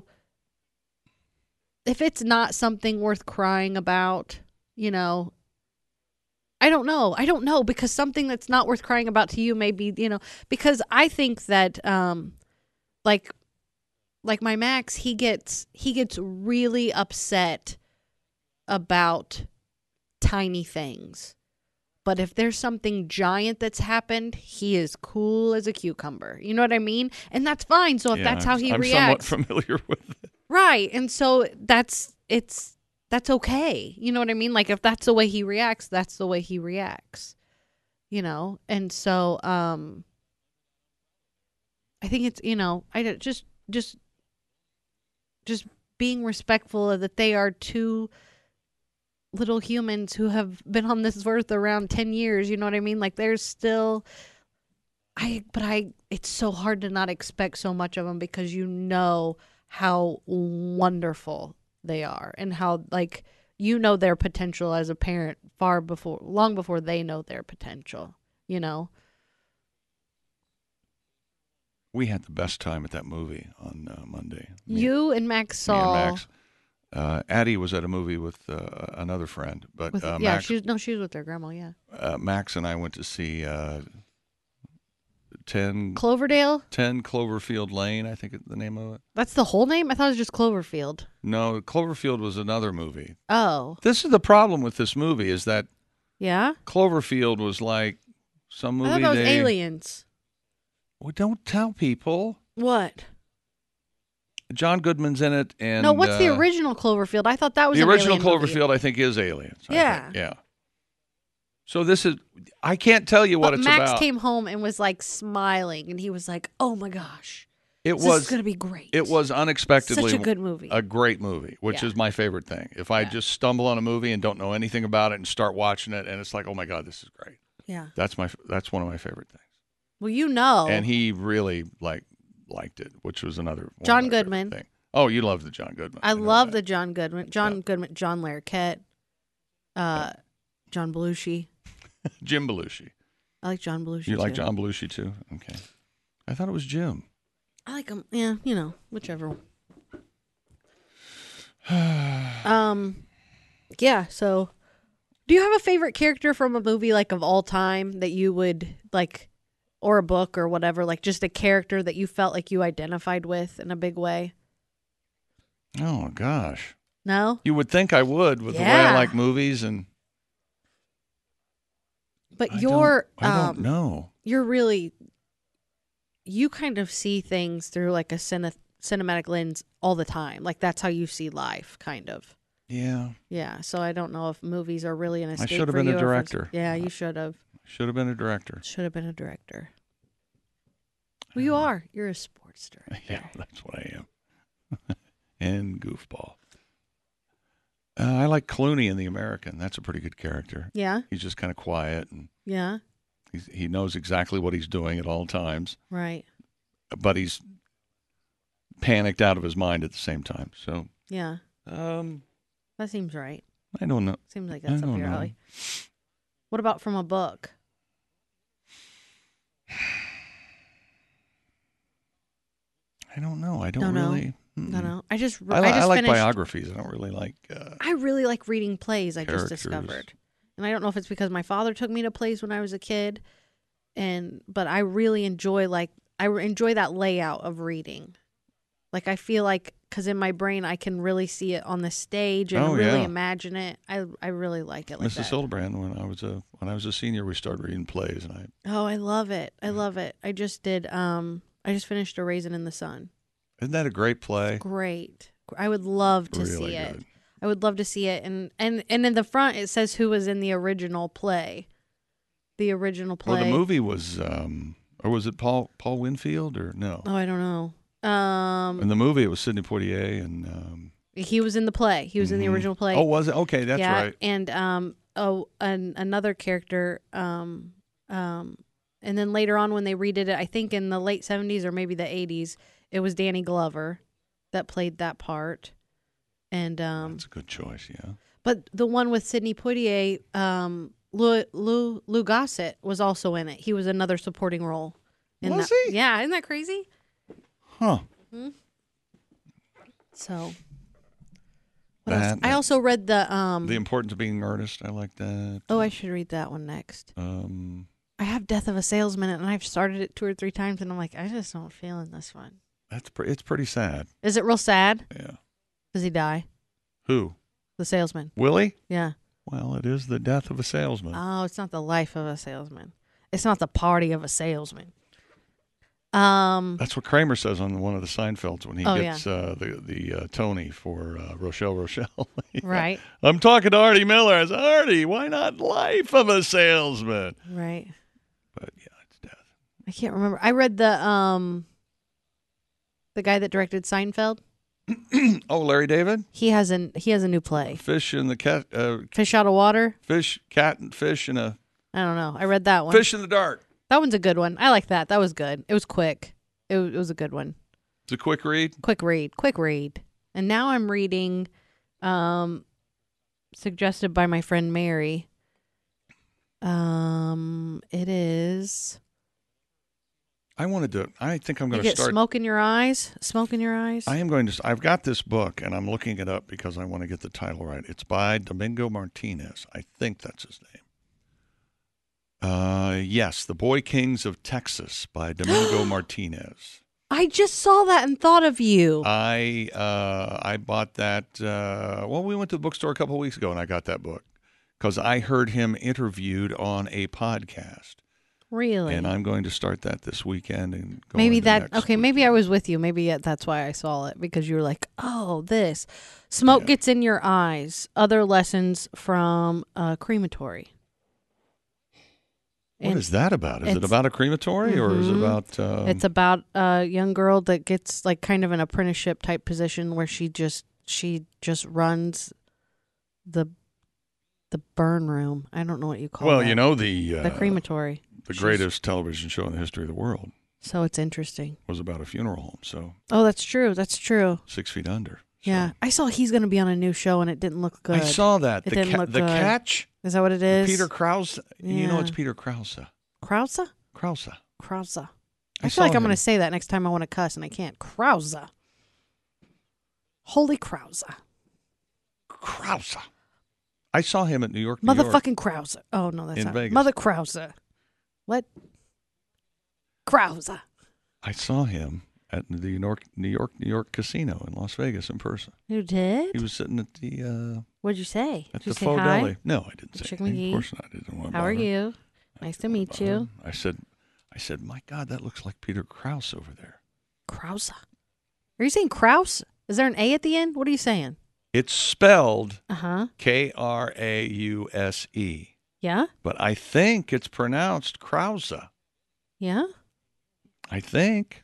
if it's not something worth crying about, you know. I don't know. I don't know because something that's not worth crying about to you may be, you know, because I think that, um, like, like my Max, he gets, he gets really upset about tiny things. But if there's something giant that's happened, he is cool as a cucumber. You know what I mean? And that's fine. So if Yeah, that's how he I'm reacts. somewhat familiar with it. Right. And so that's, it's, that's okay. You know what I mean? Like if that's the way he reacts, that's the way he reacts, you know? And so, um, I think it's, you know, I don't- just, just, just being respectful of that they are two little humans who have been on this earth around ten years. You know what I mean? Like there's still, I, but I, it's so hard to not expect so much of them because you know how wonderful they are and how, like, you know their potential as a parent far before, long before they know their potential, you know? We had the best time at that movie on uh, Monday. Me, You and Max me and saw, Max. Uh, Addie was at a movie with uh, another friend, but with, uh, yeah, Max, she was, no, she was with their grandma, yeah. uh, Max and I went to see uh, ten, Cloverdale? ten Cloverfield Lane, I think is the name of it. That's the whole name? I thought it was just Cloverfield. No, Cloverfield was another movie. Oh, This is the problem with this movie, is that yeah? Cloverfield was like some movie I thought that was they... Aliens. Well, don't tell people. What? John Goodman's in it, and No, what's the uh, original Cloverfield? I thought that was the an original alien movie. Cloverfield, I think, is Aliens. I Yeah. think. Yeah. So this is, I can't tell you what But it's Max about. came home and was like smiling, and he was like, "Oh my gosh, it this was is gonna be great." It was unexpectedly such a good movie. a great movie, which Yeah. is my favorite thing. If I Yeah. just stumble on a movie and don't know anything about it and start watching it, and it's like, oh my god, this is great. Yeah. That's my that's one of my favorite things. Well, you know, And he really like liked it, which was another one of John my favorite Goodman. thing. Oh, you love the John Goodman. I know love that. the John Goodman, John Yeah. Goodman, John Larroquette, uh, John Belushi. Jim Belushi. I like John Belushi. You like too. John Belushi too? Okay. I thought it was Jim. I like him. Yeah, you know, whichever. um, yeah. So, do you have a favorite character from a movie, like of all time, that you would like, or a book or whatever, like just a character that you felt like you identified with in a big way? Oh gosh. No, You would think I would with the way Yeah. I like movies, and but I you're don't, I don't um, know. you're really, you kind of see things through like a cine- cinematic lens all the time. Like that's how you see life, kind of. Yeah. Yeah, so I don't know if movies are really an escape should have for been a you or if it's- director. Yeah, you should have. Should have been a director. Should have been a director. Well, you are. You're a sports director. Yeah, that's what I am. And goofball. Uh, I like Clooney in The American. That's a pretty good character. Yeah, He's just kind of quiet, and yeah, he's, he knows exactly what he's doing at all times, right. but he's panicked out of his mind at the same time. So, Yeah, um, that seems right. I don't know. Seems like I that's up don't your know. alley. What about from a book? I don't know. I don't, Don't know. really. No, no. I just I, I, li- just I like finished. biographies. I don't really like. Uh, I really like reading plays. I just Characters. discovered, and I don't know if it's because my father took me to plays when I was a kid, and but I really enjoy like I re- enjoy that layout of reading. Like I feel like because in my brain I can really see it on the stage and Oh, really yeah. imagine it. I I really like it like Missus that. Hildebrand, when I was a when I was a senior, we started reading plays, and I Oh, I love it. I love it. I just did. Um, I just finished A Raisin in the Sun. isn't that a great play? Great. I would love to Really see it. good. I would love to see it. And, and and in the front it says who was in the original play. The original play. Well, the movie was, um, or was it Paul Paul Winfield or no? Oh, I don't know. Um, In the movie, it was Sidney Poitier and. Um, he was in the play. He was in the mhm. original play. Oh, was it? Okay, that's yeah, right. And um, oh, an, another character. Um, um, and then later on when they redid it, I think in the late seventies or maybe the eighties, it was Danny Glover that played that part. And um, That's a good choice. Yeah. but the one with Sidney Poitier, um, Lou, Lou, Lou Gossett was also in it. He was another supporting role. In Was that. he? Yeah, isn't that crazy? Huh. So, what else? That- I also read the. Um, The Importance of Being Earnest. I like that. oh, I should read that one next. Um, I have Death of a Salesman, and I've started it two or three times, and I'm like, I just don't feel in this one. that's pre- it's pretty sad. Is it real sad? Yeah. Does he die? Who? The salesman. Willie? Yeah. Well, it is the death of a salesman. Oh, it's not the life of a salesman. It's not the party of a salesman. Um. That's what Kramer says on one of the Seinfelds when he Oh, gets uh, the the uh, Tony for uh, Rochelle Rochelle. Yeah. Right. I'm talking to Artie Miller. I said, Artie, why not life of a salesman? Right. But yeah, it's death. I can't remember. I read the um. The guy that directed Seinfeld. Oh, Larry David? He has an he has a new play. Fish in the cat, uh, Fish Out of Water. fish, cat and fish in a I don't know. I read that one. fish in the dark. That one's a good one. I like that. That was good. It was quick. It, w- it was a good one. It's a quick read. Quick read. Quick read. And now I'm reading, um, suggested by my friend Mary. Um, it is. I wanted to. I think I'm You going to get start. smoke in your eyes. Smoke in your eyes. I am going to. I've got this book, and I'm looking it up because I want to get the title right. It's by Domingo Martinez. I think that's his name. Uh, yes, The Boy Kings of Texas by Domingo Martinez. I just saw that and thought of you. I uh, I bought that. Uh, well, we went to the bookstore a couple of weeks ago, and I got that book because I heard him interviewed on a podcast, Really? and I'm going to start that this weekend and go Maybe into that. next Okay, week. maybe I was with you. Maybe uh, that's why I saw it because you were like, "Oh, this smoke Yeah. gets in your eyes." Other lessons from uh, crematory. What And is that about? Is it it's- about a crematory or is it Mhm. about? Um, It's about a young girl that gets like kind of an apprenticeship type position where she just she just runs the the burn room. I don't know what you call well, that. you know the uh, the crematory. the She's- greatest television show in the history of the world So it's interesting. was about a funeral home. So Oh, that's true. That's true. Six Feet Under. So- Yeah, I saw he's going to be on a new show and it didn't look good. I saw that. It the didn't ca- look the good. catch. Is that what it is? Peter Krause. You know Yeah. it's Peter Krause. Krause? Krause. Krause. I, I feel like saw I'm going him. to say that next time I want to cuss and I can't. Krause. Holy Krause. Krause. I saw him at New York, New York. Motherfucking Krause. Oh, no, that's In not. Vegas. Mother Krause. What? Krause. I saw him at the New York, New York, New York casino in Las Vegas in person. You did? He was sitting at the uh, What'd you say? at Did you the say Faux hi? Deli. No, I didn't say Chick anything. McGee. Of course not. I didn't want to How are bother. you? Nice to meet you. I said, I said, my God, that looks like Peter Krause over there. Krause. Are you saying Kraus? Is there an A at the end? What are you saying? It's spelled Uh huh. K R A U S E, Yeah? but I think it's pronounced Krause. Yeah? I think.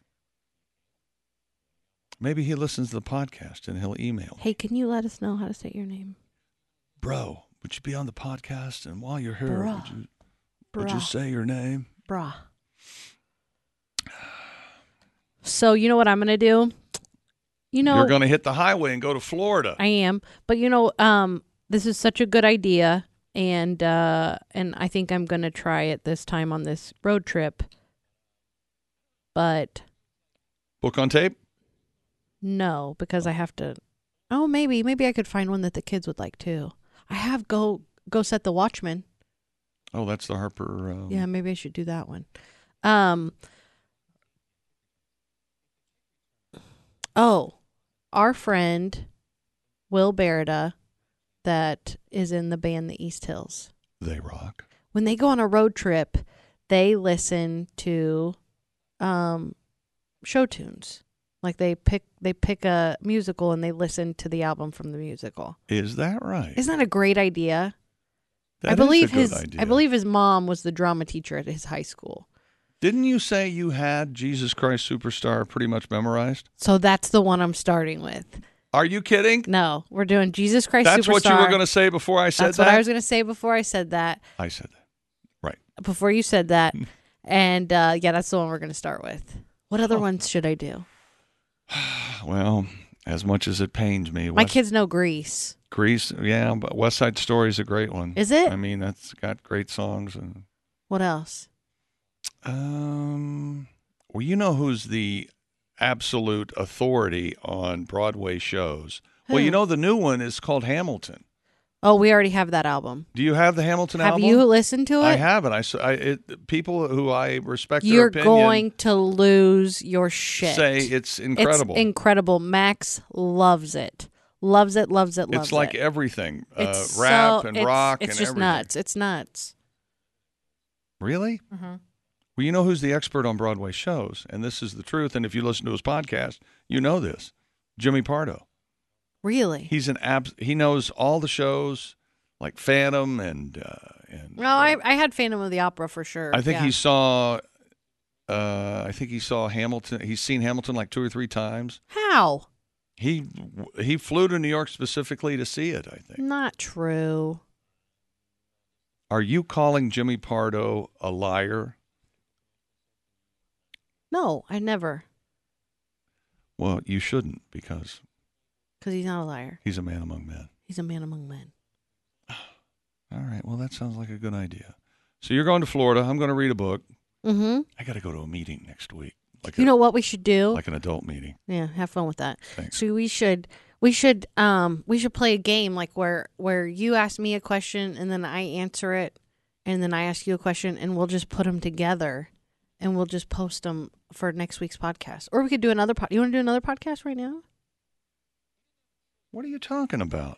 Maybe he listens to the podcast and he'll email me. Hey, can you let us know how to say your name? Bro, would you be on the podcast? And while you're here, Bruh. would you would you Bruh. say your name? Brah. So, you know what I'm going to do? You know, You're going to hit the highway and go to Florida. I am. But, you know, um, this is such a good idea, and uh, and I think I'm gonna try it this time on this road trip. But Book on tape? no, because I have to. Oh, maybe maybe I could find one that the kids would like too. I have go go set the Watchman. Oh, that's the Harper. Um, Yeah, maybe I should do that one. Um. Oh, our friend Will Berida, that is in the band The East Hills. They rock. When they go on a road trip, they listen to um, show tunes. Like they pick they pick a musical and they listen to the album from the musical. Is that right? Isn't that a great idea? That I believe is a good his idea. I believe his mom was the drama teacher at his high school. Didn't you say you had Jesus Christ Superstar pretty much memorized? So that's the one I'm starting with. Are you kidding? No, we're doing Jesus Christ That's Superstar. what you were going to say before I said That's that? what I was going to say before I said that. I said that. Right. Before you said that. And uh, yeah, that's the one we're going to start with. What other ones should I do? Well, as much as it pains me. My West, kids know Grease. Grease, yeah, but West Side Story is a great one. Is it? I mean, that's got great songs. And What else? um, well, you know who's the absolute authority on Broadway shows? Well, Who? you know the new one is called Hamilton. Oh, we already have that album. Do you have the Hamilton Have album? you listened to it? I haven't. I, s- I- it, people who I respect their You're opinion going to lose your shit. say it's incredible. It's incredible. Max loves it. Loves it, loves it, loves It's like it. everything, It's uh, rap so- and it's- rock It's and just everything. nuts. It's nuts. Really? Mm-hmm. Well, you know who's the expert on Broadway shows, and this is the truth. And if you listen to his podcast, you know this. Jimmy Pardo. Really? He's an abs. He knows all the shows, like Phantom and uh, and. No, I I had Phantom of the Opera for sure. I think yeah. he saw. Uh, I think he saw Hamilton. He's seen Hamilton like two or three times. How? He he flew to New York specifically to see it, I think. Not true. Are you calling Jimmy Pardo a liar? No, I never. Well, you shouldn't, because Because he's not a liar. he's a man among men. He's a man among men. All right. Well, that sounds like a good idea. So you're going to Florida. I'm going to read a book. Mm-hmm. I got to go to a meeting next week. Like You a, know what we should do? like an adult meeting. Yeah, have fun with that. Thanks. So we should we should um we should play a game like where where you ask me a question and then I answer it and then I ask you a question and we'll just put them together and we'll just post them for next week's podcast. Or we could do another pod. You want to do another podcast right now? What are you talking about?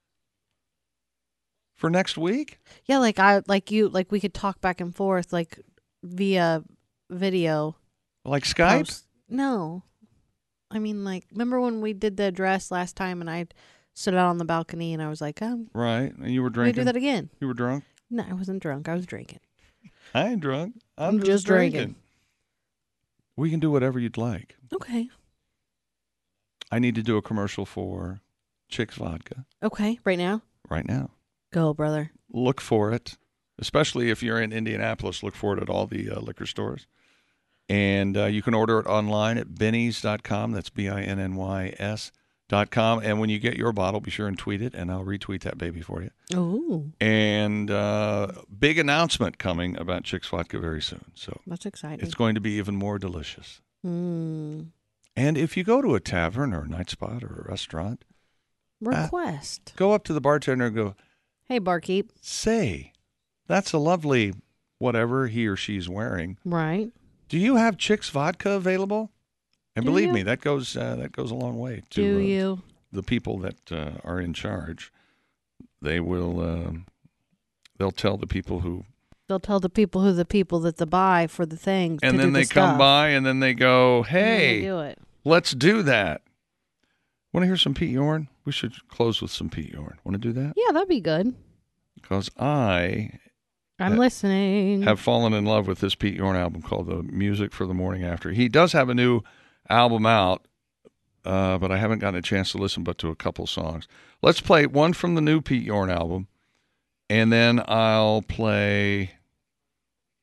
For next week? Yeah, like I like you like we could talk back and forth like via video. Like Skype? post- No. I mean like remember when we did the address last time and I stood out on the balcony and I was like, "Oh, Right. And you were we drinking? do that again." You were drunk? No, I wasn't drunk. I was drinking. I ain't drunk. I'm, I'm just, just drinking. drinking. We can do whatever you'd like. Okay. I need to do a commercial for Chicks Vodka Okay, right now? right now. Go, brother. Look for it, especially if you're in Indianapolis. Look for it at all the uh, liquor stores. And uh, you can order it online at Binny's dot com. That's B I N N Y S dot com. And when you get your bottle, be sure and tweet it, and I'll retweet that baby for you. Ooh, And uh, big announcement coming about Chicks Vodka very soon. So that's exciting. it's going to be even more delicious. Mm. And if you go to a tavern or a night spot or a restaurant, Request. go up to the bartender and go, Hey, barkeep. say, that's a lovely whatever he or she's wearing. Right. Do you have Chicks Vodka available? And Do believe you? me, that goes uh, that goes a long way to Do uh, you? the people that uh, are in charge. They will uh, they'll tell the people who, They'll tell the people who the people that they buy for the things. and to then do they the come stuff. by, and then they go, And then they "Hey, do it. let's do that." Want to hear some Pete Yorn? We should close with some Pete Yorn. Want to do that? Yeah, that'd be good. Because I I'm Uh, listening. have fallen in love with this Pete Yorn album called The Music for the Morning After. He does have a new album out, uh, but I haven't gotten a chance to listen but to a couple songs. Let's play one from the new Pete Yorn album, and then I'll play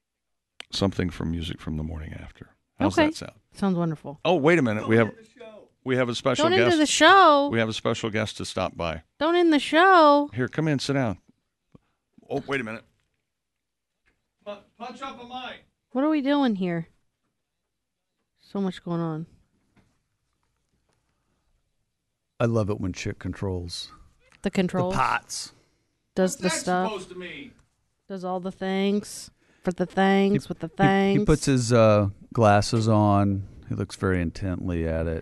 something from Music from the Morning After. How's Okay. that sound? Sounds wonderful. Oh, wait a minute. We have We have a special Don't guest. end the show. We have a special guest to stop by. Don't end the show. Here, come in, sit down. Oh, wait a minute. Punch up a mic. What are we doing here? So much going on. I love it when chick controls The controls. the pots. Does What's the that stuff. supposed to mean? Does all the things. For the things, with the He, things. he puts his uh, glasses on. He looks very intently at it.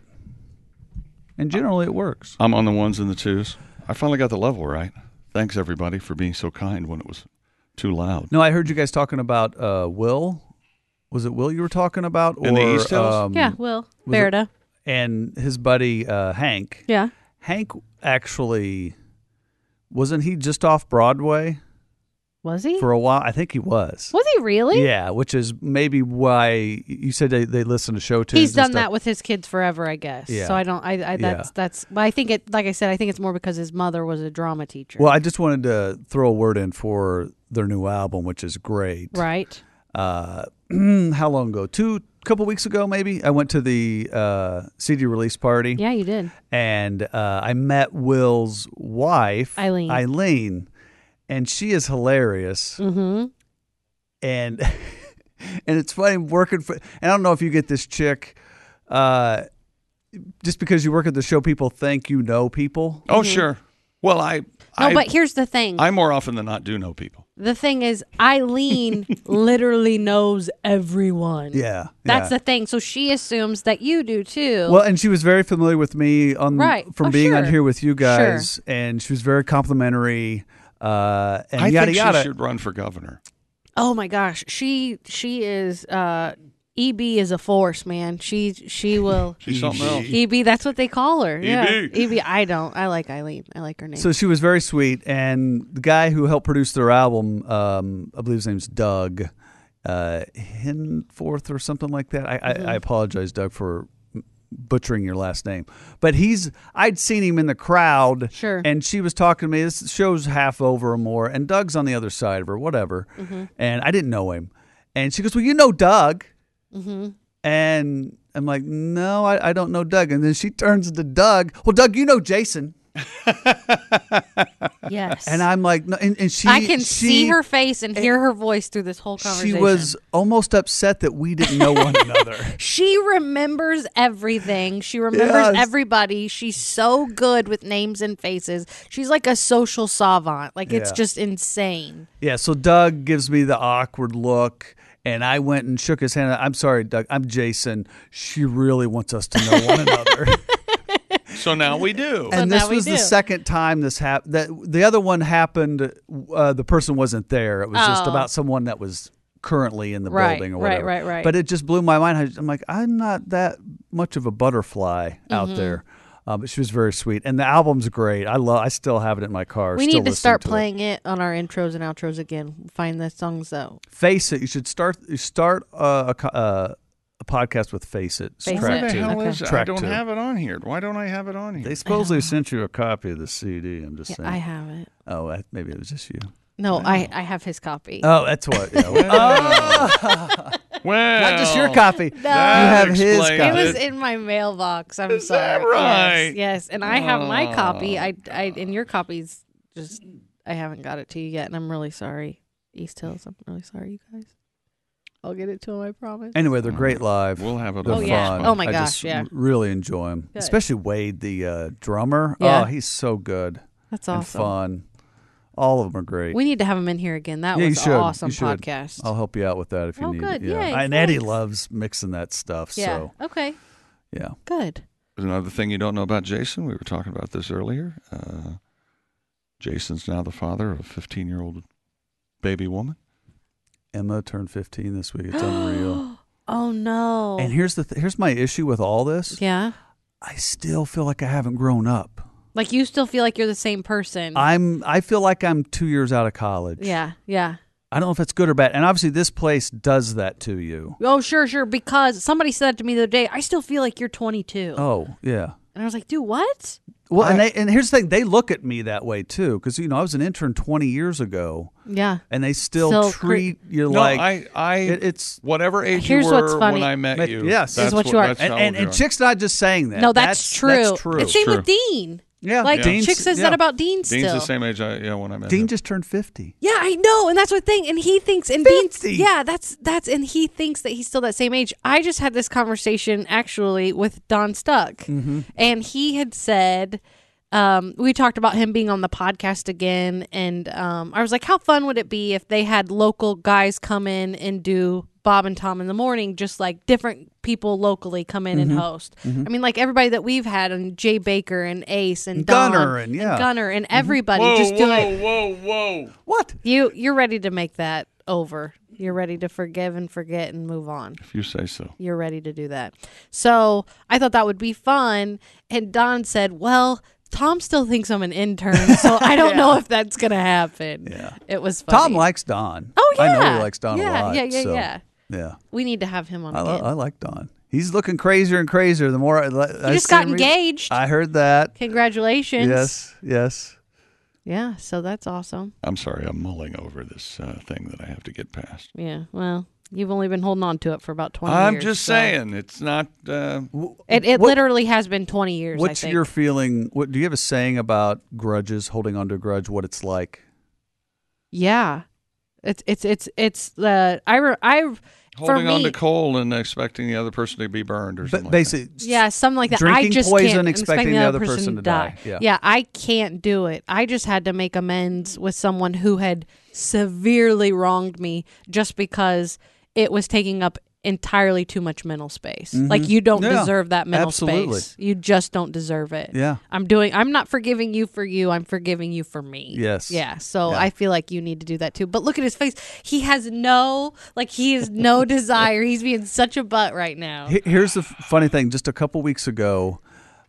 And generally it works. I'm on the ones and the twos. I finally got the level right. Thanks, everybody, for being so kind when it was too loud. No, I heard you guys talking about uh, Will. Was it Will you were talking about? Or, In the East Hills? um, yeah, Will. was it- Verda. And his buddy uh, Hank. Yeah. Hank actually, wasn't he just off Broadway Was he? for a while? I think he was. Was he really? Yeah, which is maybe why you said they, they listen to show tunes. He's and done stuff. that with his kids forever, I guess. Yeah. So I don't. I. I that's Yeah. that's. But I think it. Like I said, I think it's more because his mother was a drama teacher. Well, I just wanted to throw a word in for their new album, which is great. right. Uh, how long ago? Two, couple weeks ago, maybe. I went to the uh, C D release party. Yeah, you did. And uh, I met Will's wife, Eileen. Eileen, and she is hilarious. Mm-hmm. And and it's funny working for. And I don't know if you get this chick. Uh, just because you work at the show, people think you know people. Oh, sure. Well, I. No, I, but here's the thing. I more often than not do know people. the thing is, Eileen literally knows everyone. Yeah, That's yeah. the thing. So she assumes that you do too. Well, and she was very familiar with me on Right. from Oh, being on sure. here with you guys, and she was very complimentary. Uh, and I yada think yada. she should run for governor. oh my gosh, she she is. Uh, E B is a force, man. She she will. She's something else. E B, that's what they call her. Yeah. E B. E B. I don't. I like Eileen. I like her name. So she was very sweet, and the guy who helped produce their album, um, I believe his name's Doug uh, Hinforth or something like that. I, Mm-hmm. I, I apologize, Doug, for butchering your last name, but he's. I'd seen him in the crowd, Sure. and she was talking to me. This show's half over or more, and Doug's on the other side of her, whatever. Mm-hmm. And I didn't know him, and she goes, "Well, you know Doug." Mm-hmm. And I'm like, no, I, I don't know Doug. And then she turns to Doug. Well, Doug, you know Jason. Yes. And I'm like, no, and, and she, I can she, see her face and hear her voice through this whole She conversation. was almost upset that we didn't know one another. She remembers everything. She remembers Yes. everybody. She's so good with names and faces. She's like a social savant. Like, it's Yeah. just insane. Yeah. So Doug gives me the awkward look. And I went and shook his hand. I'm sorry, Doug. I'm Jason. She really wants us to know one another. So now we do. And now this we was the do. second time this happened. That the other one happened. Uh, the person wasn't there. It was just Oh. about someone that was currently in the Right, building or right, whatever. right, right. But it just blew my mind. I- I'm like, I'm not that much of a butterfly out Mm-hmm. there. Uh, but she was very sweet, and the album's great. I love. I still have it in my car. We still need to listening start to it. playing it. on our intros and outros again. Find the songs, though. Face It. You should start. You start uh, a co- uh, a podcast with Face It. Face Track Where the It. two. hell Okay. is it? I Track don't two. have it on here. Why don't I have it on here? They supposedly sent you a copy of the C D. I'm just Yeah, saying. I have it. Oh, that- maybe it was just you. No, I, I have his copy. Oh, that's what. Yeah. Well, well, Not just your copy. No. You have his explains copy. It was it. in my mailbox. I'm Is sorry. that right? Yes, yes. And I have my Oh. copy. I, I, and your copy's just. I haven't got it to you yet, and I'm really sorry, East Hills. I'm really sorry, you guys. I'll get it to him. I promise. Anyway, they're great live. We'll have it They're on. Oh, yeah. fun. Oh, my I gosh, just yeah. really enjoy them, Good. especially Wade, the uh, drummer. Yeah. Oh, he's so good That's and awesome. fun. All of them are great. We need to have him in here again. That Yeah, you was should. an awesome You should. podcast. I'll help you out with that if you Oh, need good. it. Yeah, Yay, and Eddie thanks. loves mixing that stuff. yeah. So Okay. yeah, Good. There's another thing you don't know about Jason. We were talking about this earlier. Uh, Jason's now the father of a fifteen-year-old baby woman. Emma turned fifteen this week. It's unreal. Oh no. And here's the th- here's my issue with all this. yeah. I still feel like I haven't grown up. Like you still feel like you're the same person. I'm I feel like I'm two years out of college. yeah. Yeah. I don't know if it's good or bad. And obviously this place does that to you. Oh, sure, sure. Because somebody said to me the other day, I still feel like you're twenty-two. Oh, yeah. And I was like, dude, what? Well, I- and they, and here's the thing: they look at me that way too, because you know I was an intern twenty years ago, Yeah. and they still, Still cre- treat you No, like I, I, it- it's whatever age Here's you what's were funny. when I met But- you. yes. that's Is what you are. That's and, how and, old you and are. Chick's not just saying that. No, that's, true. That's true. And same True. with Dean. Yeah, Like Dean's- Chick says yeah. that about Dean Dean's still. the same age I, yeah, when I met Dean him. just turned fifty. Yeah, I know, and that's what thing. And he thinks, and Dean's, fifty? yeah, that's that's, and he thinks that he's still that same age. I just had this conversation actually with Don Stuck, Mm-hmm. and he had said, um, we talked about him being on the podcast again, and um, I was like, how fun would it be if they had local guys come in and do Bob and Tom in the morning, just like different people locally come in Mm-hmm. and host. I mean, like everybody that we've had, and Jay Baker and Ace and Don Gunner and- yeah. Gunner and everybody Whoa, just do whoa, it. whoa, whoa. What? You you're ready to make that over. You're ready to forgive and forget and move on. If you say so. You're ready to do that. So I thought that would be fun. And Don said, well, Tom still thinks I'm an intern, so I don't know if that's gonna happen. Yeah. It was funny. Tom likes Don. Oh yeah. I know he likes Don yeah, a lot. Yeah, yeah, so, yeah. yeah. We need to have him on I, again. lo- I like Don. He's looking crazier and crazier the more I, I he just see got him read- engaged. I heard that. Congratulations. Yes, yes. Yeah, so that's awesome. I'm sorry, I'm mulling over this uh, thing that I have to get past. Yeah. Well, you've only been holding on to it for about twenty I'm years. just so- saying, it's not. Uh, It it What- literally has been twenty years, I What's think. your feeling? What do you have a saying about grudges, holding on to a grudge? What it's like? Yeah. It's it's it's it's the I re, I for holding on me, to coal and expecting the other person to be burned or But something. basically, yeah, something like that. I drinking just poison, can't and expecting the other person to die. Yeah. Yeah, I can't do it. I just had to make amends with someone who had severely wronged me just because it was taking up entirely too much mental space. Like you don't Mm-hmm. Yeah, deserve that mental absolutely. space. You just don't deserve it. Yeah. I'm doing I'm not forgiving you for you. I'm forgiving you for me. Yes. Yeah. So Yeah. I feel like you need to do that too. But look at his face. He has no like he has no desire. He's being such a butt right now. He- Here's the f- funny thing. Just a couple weeks ago,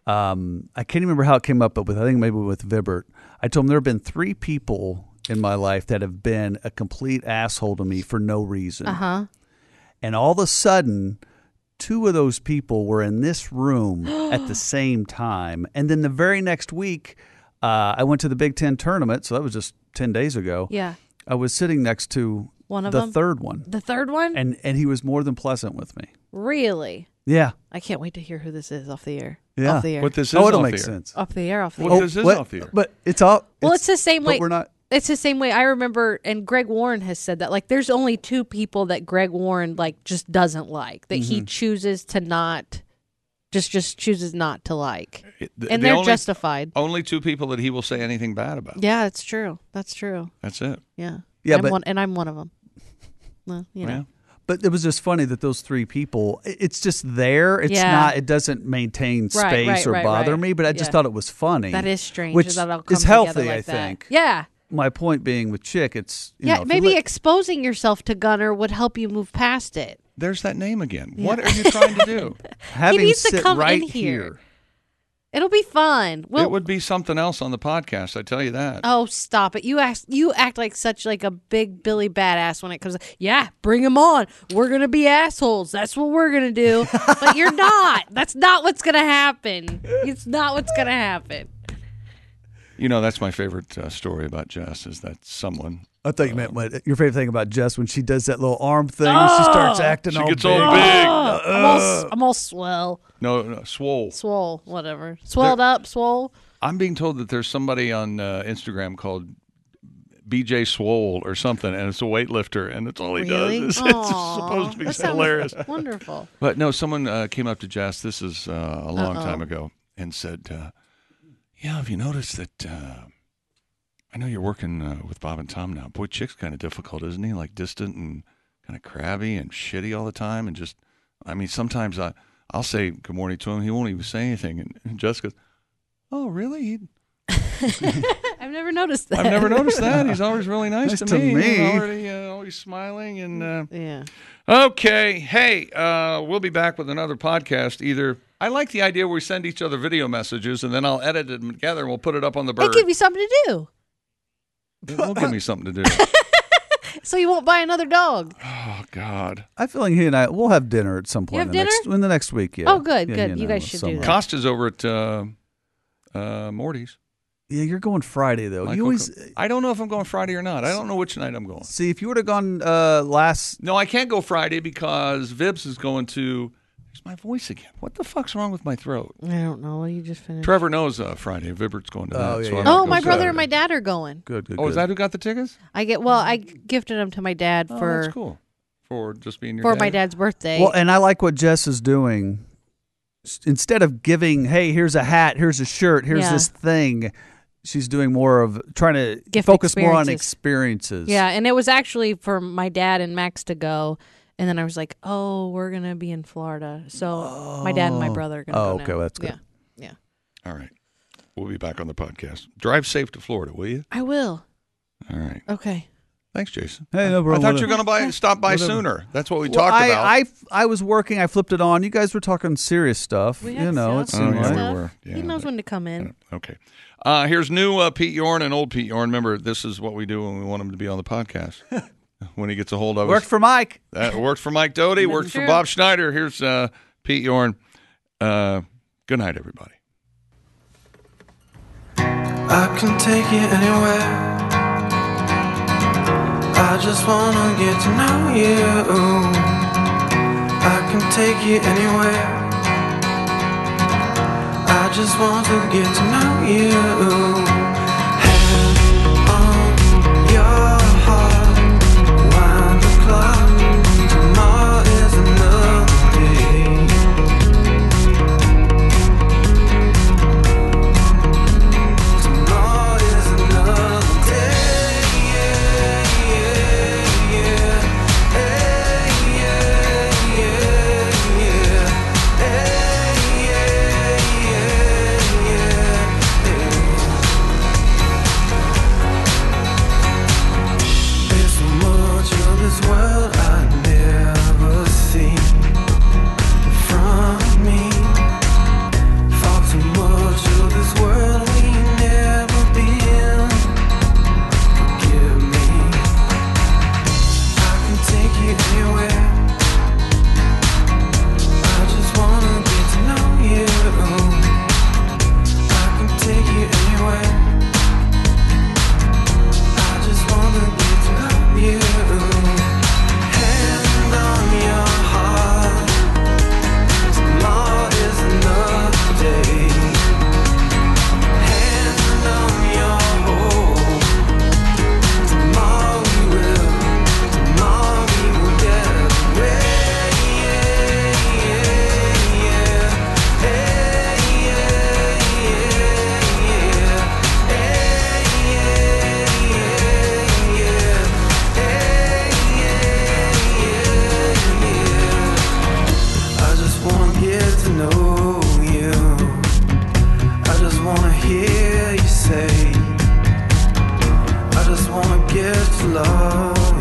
um, I can't remember how it came up, but with I think maybe with Vibert, I told him there have been three people in my life that have been a complete asshole to me for no reason. Uh-huh. And all of a sudden, two of those people were in this room at the same time. And then the very next week, uh, I went to the Big Ten tournament. So that was just ten days ago. Yeah. I was sitting next to One of the them? third one. The third one? And, and he was more than pleasant with me. Really? Yeah. I can't wait to hear who this is off the air. Yeah. Off the air. What this is Oh, it'll off make the air. sense. off the air, off the What air. this is what- off the air. But it's all. Well, it's the same but way. we're not. It's the same way. I remember, and Greg Warren has said that. Like, there's only two people that Greg Warren like just doesn't like. That Mm-hmm. he chooses to not, just just chooses not to like, It- the- and the they're only, justified. only two people that he will say anything bad about. Yeah, it's true. That's true. That's it. Yeah. Yeah, I'm but- one, and I'm one of them. Well, you know. Yeah. But it was just funny that those three people, i- it's just there. It's Yeah. not, it doesn't maintain space Right, right, or right, bother right. me, but I just Yeah. thought it was funny. That is strange. Which that all comes is healthy, together like I that. think. Yeah. My point being with Chick, it's, you Yeah. know, if you Maybe let- exposing yourself to Gunner would help you move past it. There's that name again. What are you trying to do? have him needs to sit come in right here. It'll be fun. We'll, it would be something else on the podcast. I tell you that. Oh, stop it! You act you act like such like a big Billy badass when it comes. Yeah, bring him on. We're gonna be assholes. That's what we're gonna do. But you're not. That's not what's gonna happen. It's not what's gonna happen. You know, that's my favorite uh, story about Jess is that someone. I thought you meant what, your favorite thing about Jess when she does that little arm thing. She starts acting She all gets big. all big. Oh, I'm all I'm all swell, No, no, swole. swole, whatever, swelled up, swole. I'm being told that there's somebody on uh, Instagram called B J Swole or something, and it's a weightlifter, and it's all he Really? does. It's, it's Aw, supposed to be that sounds hilarious. Wonderful. But no, someone uh, came up to Jess. This is uh, a long Uh-oh. time ago, and said, uh, "Yeah, have you noticed that? Uh, I know you're working uh, with Bob and Tom now. Boy, Chick's kind of difficult, isn't he? Like distant and kind of crabby and shitty all the time, and just, I mean, sometimes I, I'll say good morning to him, he won't even say anything, and, and Jess goes, "Oh, really? He, I've never noticed that. I've never noticed that. He's always really nice, Nice to, to me. me. He's already uh, always smiling and." Uh, Yeah. Okay. Hey, uh, we'll be back with another podcast. Either I like the idea where we send each other video messages and then I'll edit them together and we'll put it up on the They bird. give you something to do, It will give me something to do. so you won't buy another dog. Oh, God. I feel like he and I we'll have dinner at some point. You have in the dinner? next, in the next week. Yeah. Oh, good, Yeah, good. know, You guys should do somewhere. that. Costa's over at uh, uh, Morty's. Yeah, you're going Friday though. Michael you always Co- I don't know if I'm going Friday or not. I don't know which night I'm going. see if you would have gone uh, last. No, I can't go Friday because Vibs is going to. There's my voice again. What the fuck's wrong with my throat? I don't know. You just finished. Trevor knows uh, Friday. Vibert's going to that. Oh, yeah, so yeah. I might Oh, go my brother Saturday. and my dad are going. Good, good. Oh, good. is that who got the tickets? I get well. I gifted them to my dad Oh, for that's cool. For just being your for dad? my dad's birthday. Well, and I like what Jess is doing. S- Instead of giving, hey, here's a hat, here's a shirt, here's Yeah. this thing, she's doing more of trying to Gift focus more on experiences. experiences. Yeah, and it was actually for my dad and Max to go, and then I was like, "Oh, we're gonna be in Florida, so my dad and my brother are gonna Oh, go okay, now." well, that's good. Yeah, yeah, All right. We'll be back on the podcast. Drive safe to Florida, will you? I will. All right. Okay. Thanks, Jason. Hey, no I problem. thought you were going to buy stop by Whatever. sooner. That's what we Well, talked I, about. I, I was working. I flipped it on. You guys were talking serious stuff. We you had know, stuff. it Oh, seemed yeah, like. we Stuff. were. Yeah, he knows but- when to come in. Okay. Uh, here's new uh, Pete Yorn and old Pete Yorn. Remember, this is what we do when we want him to be on the podcast. When he gets a hold of Worked us. for Mike. That worked for Mike Doty, That's worked for true. Bob Schneider. Here's uh, Pete Yorn. Uh, good night, everybody. I can take you anywhere. I just wanna get to know you. I can take you anywhere. I just want to get to know you. Hand on your heart, wind the clock. Tomorrow is another day. Tomorrow is another day. Yeah, yeah, yeah. Hey, yeah, yeah, yeah. Hey, yeah, yeah, yeah. There's so much of this world I never see from me. Far too much of this world we never been. Forgive me. I can take you anywhere. I just wanna get to know you. I can take you anywhere. I just wanna get to know you. Hand on your heart. Tomorrow is another day. Hand on your hope. Tomorrow we will, tomorrow we will get away. Yeah, yeah, yeah. Hey, yeah, yeah, yeah. Hey, yeah, yeah, yeah. Hey, yeah, yeah, yeah. I just wanna get to know you. I just wanna hear you say. I just wanna get to love